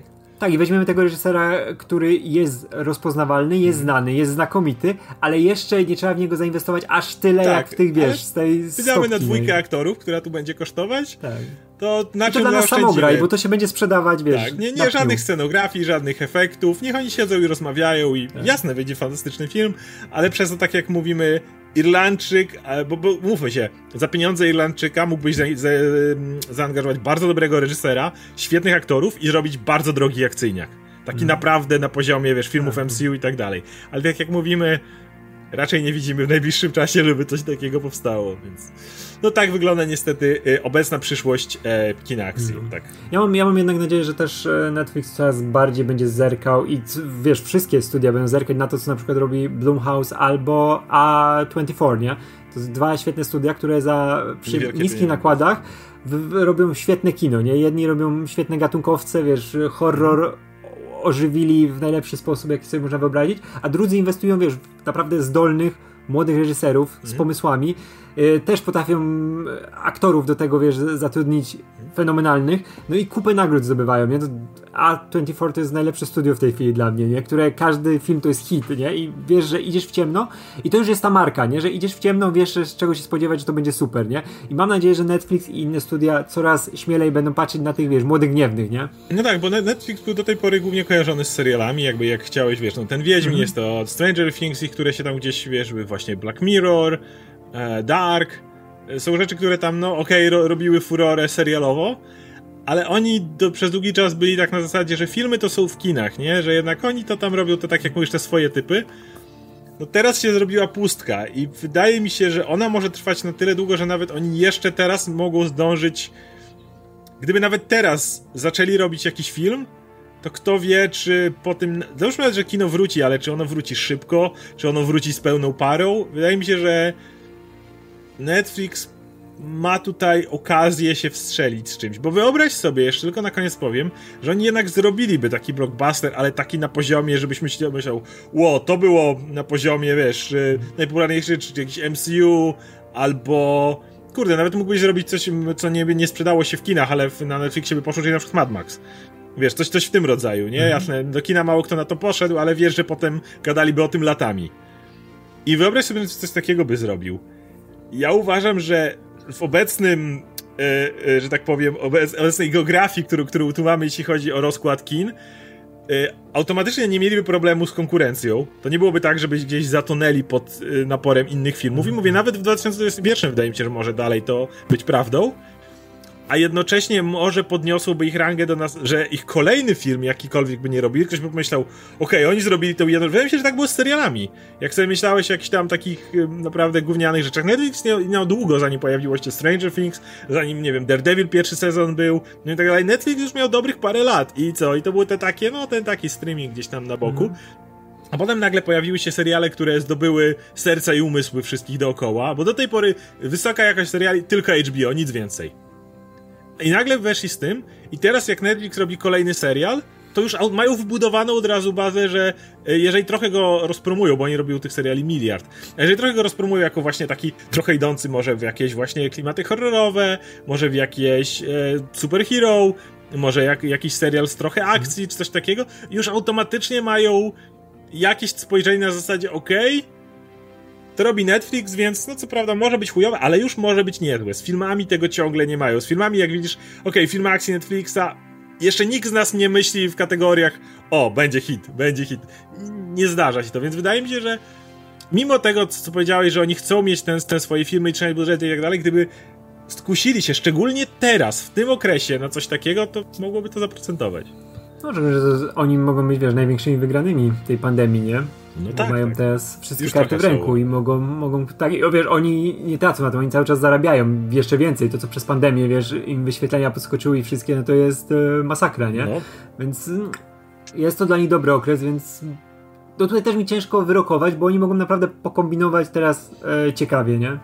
Speaker 2: Tak, i weźmiemy tego reżysera, który jest rozpoznawalny, jest znany, jest znakomity, ale jeszcze nie trzeba w niego zainwestować aż tyle, tak, jak w tych, wiesz, z tej
Speaker 1: wydamy na dwójkę aktorów, która tu będzie kosztować,
Speaker 2: tak.
Speaker 1: to na
Speaker 2: I
Speaker 1: czym
Speaker 2: to dla nas samograj, bo to się będzie sprzedawać, wiesz.
Speaker 1: Tak, nie, nie żadnych scenografii, żadnych efektów, niech oni siedzą i rozmawiają i tak. Jasne, będzie fantastyczny film, ale przez to, tak jak mówimy, Irlandczyk, bo, bo mówmy się, za pieniądze Irlandczyka mógłbyś za, za, zaangażować bardzo dobrego reżysera, świetnych aktorów i zrobić bardzo drogi akcyjniak. Taki mm. naprawdę na poziomie, wiesz, filmów tak. M C U i tak dalej. Ale tak jak mówimy, raczej nie widzimy w najbliższym czasie, żeby coś takiego powstało, więc... No tak wygląda niestety y, obecna przyszłość e, kina akcji, mm. tak.
Speaker 2: Ja mam, ja mam jednak nadzieję, że też Netflix coraz bardziej będzie zerkał i wiesz, wszystkie studia będą zerkać na to, co na przykład robi Blumhouse albo A dwadzieścia cztery, nie? To są dwa świetne studia, które za przy niskich pieniądze. nakładach w, w, robią świetne kino, nie? Jedni robią świetne gatunkowce, wiesz, horror ożywili w najlepszy sposób, jaki sobie można wyobrazić, a drudzy inwestują, wiesz, w naprawdę zdolnych, młodych reżyserów z pomysłami. Yy, też potrafią aktorów do tego, wiesz, zatrudnić fenomenalnych, no i kupę nagród zdobywają, nie? To A dwadzieścia cztery to jest najlepsze studio w tej chwili dla mnie, nie? Które każdy film to jest hit, nie? I wiesz, że idziesz w ciemno i to już jest ta marka, nie? Że idziesz w ciemno, wiesz, z czego się spodziewać, że to będzie super, nie? I mam nadzieję, że Netflix i inne studia coraz śmielej będą patrzeć na tych, wiesz, młodych gniewnych, nie?
Speaker 1: No tak, bo Netflix był do tej pory głównie kojarzony z serialami, jakby jak chciałeś, wiesz, no ten Wiedźmin, mm-hmm. jest to Stranger Things, ich, które się tam gdzieś, wiesz, właśnie Black Mirror, e, Dark, są rzeczy, które tam, no okej, okay, ro, robiły furorę serialowo, ale oni do, przez długi czas byli tak na zasadzie, że filmy to są w kinach, nie? Że jednak oni to tam robią, to tak jak mówisz, te swoje typy. No teraz się zrobiła pustka i wydaje mi się, że ona może trwać na tyle długo, że nawet oni jeszcze teraz mogą zdążyć... Gdyby nawet teraz zaczęli robić jakiś film, to kto wie, czy po tym... Załóżmy nawet, że kino wróci, ale czy ono wróci szybko, czy ono wróci z pełną parą? Wydaje mi się, że Netflix ma tutaj okazję się wstrzelić z czymś, bo wyobraź sobie, jeszcze tylko na koniec powiem, że oni jednak zrobiliby taki blockbuster, ale taki na poziomie, żebyś myślał, myślał ło, to było na poziomie, wiesz, najpopularniejszy, czy jakiś M C U, albo kurde, nawet mógłbyś zrobić coś, co nie, nie sprzedało się w kinach, ale na Netflixie by poszło, czyli na przykład Mad Max. Wiesz, coś, coś w tym rodzaju, nie? Mm-hmm. Jasne, do kina mało kto na to poszedł, ale wiesz, że potem gadaliby o tym latami. I wyobraź sobie, że coś takiego by zrobił. Ja uważam, że w obecnym, e, e, że tak powiem, obec, obecnej geografii, którą, którą tu mamy, jeśli chodzi o rozkład kin, e, automatycznie nie mieliby problemu z konkurencją. To nie byłoby tak, żeby gdzieś zatonęli pod e, naporem innych filmów. I mówię, nawet w dwa tysiące dwudziestym pierwszym wydaje mi się, że może dalej to być prawdą. A jednocześnie może podniosłoby ich rangę do nas, że ich kolejny film, jakikolwiek by nie robili, ktoś by pomyślał, okej, okay, oni zrobili tą jedną... Wydaje mi się, że tak było z serialami. Jak sobie myślałeś o jakichś tam takich naprawdę gównianych rzeczach. Netflix miał, miał długo, zanim pojawiło się Stranger Things, zanim, nie wiem, Daredevil pierwszy sezon był, no i tak dalej. Netflix już miał dobrych parę lat. I co? I to były te takie, no ten taki streaming gdzieś tam na boku. Mm. A potem nagle pojawiły się seriale, które zdobyły serca i umysły wszystkich dookoła, bo do tej pory wysoka jakość seriali tylko H B O, nic więcej. I nagle weszli z tym i teraz jak Netflix robi kolejny serial, to już mają wbudowaną od razu bazę, że jeżeli trochę go rozpromują, bo oni robią tych seriali miliard, a jeżeli trochę go rozpromują jako właśnie taki trochę idący może w jakieś właśnie klimaty horrorowe, może w jakieś e, superhero, może jak, jakiś serial z trochę akcji, czy coś takiego, już automatycznie mają jakieś spojrzenie na zasadzie okej, okay, to robi Netflix, więc no co prawda może być chujowe, ale już może być niezłe. Z filmami tego ciągle nie mają. Z filmami, jak widzisz, okej, okay, filmy akcji Netflixa, jeszcze nikt z nas nie myśli w kategoriach o, będzie hit, będzie hit. Nie zdarza się to, więc wydaje mi się, że mimo tego, co powiedziałeś, że oni chcą mieć ten, ten swoje filmy i trzymać budżety i tak dalej, gdyby skusili się, szczególnie teraz, w tym okresie, na coś takiego, to mogłoby to zaprocentować.
Speaker 2: No, że, że oni mogą być, wiesz, największymi wygranymi tej pandemii, nie?
Speaker 1: No
Speaker 2: bo
Speaker 1: tak,
Speaker 2: mają
Speaker 1: tak.
Speaker 2: teraz wszystkie Już karty w ręku są. I mogą, mogą tak, o, wiesz, oni nie tracą na tym, oni cały czas zarabiają jeszcze więcej, to co przez pandemię, wiesz, im wyświetlenia podskoczyły i wszystkie, no to jest e, masakra, nie? No. Więc m, jest to dla nich dobry okres, więc no tutaj też mi ciężko wyrokować, bo oni mogą naprawdę pokombinować teraz e, ciekawie, nie?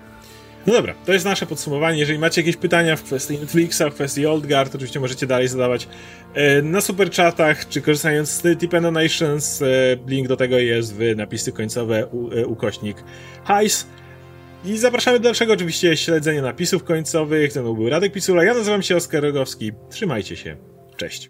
Speaker 1: No dobra, to jest nasze podsumowanie. Jeżeli macie jakieś pytania w kwestii Netflixa, w kwestii Old Guard, oczywiście możecie dalej zadawać e, na superchatach, czy korzystając z Tip Donations. E, link do tego jest w napisy końcowe u, e, ukośnik hajs. I zapraszamy do dalszego oczywiście śledzenia napisów końcowych. Ze mną był Radek Pisula, ja nazywam się Oskar Rogowski. Trzymajcie się. Cześć.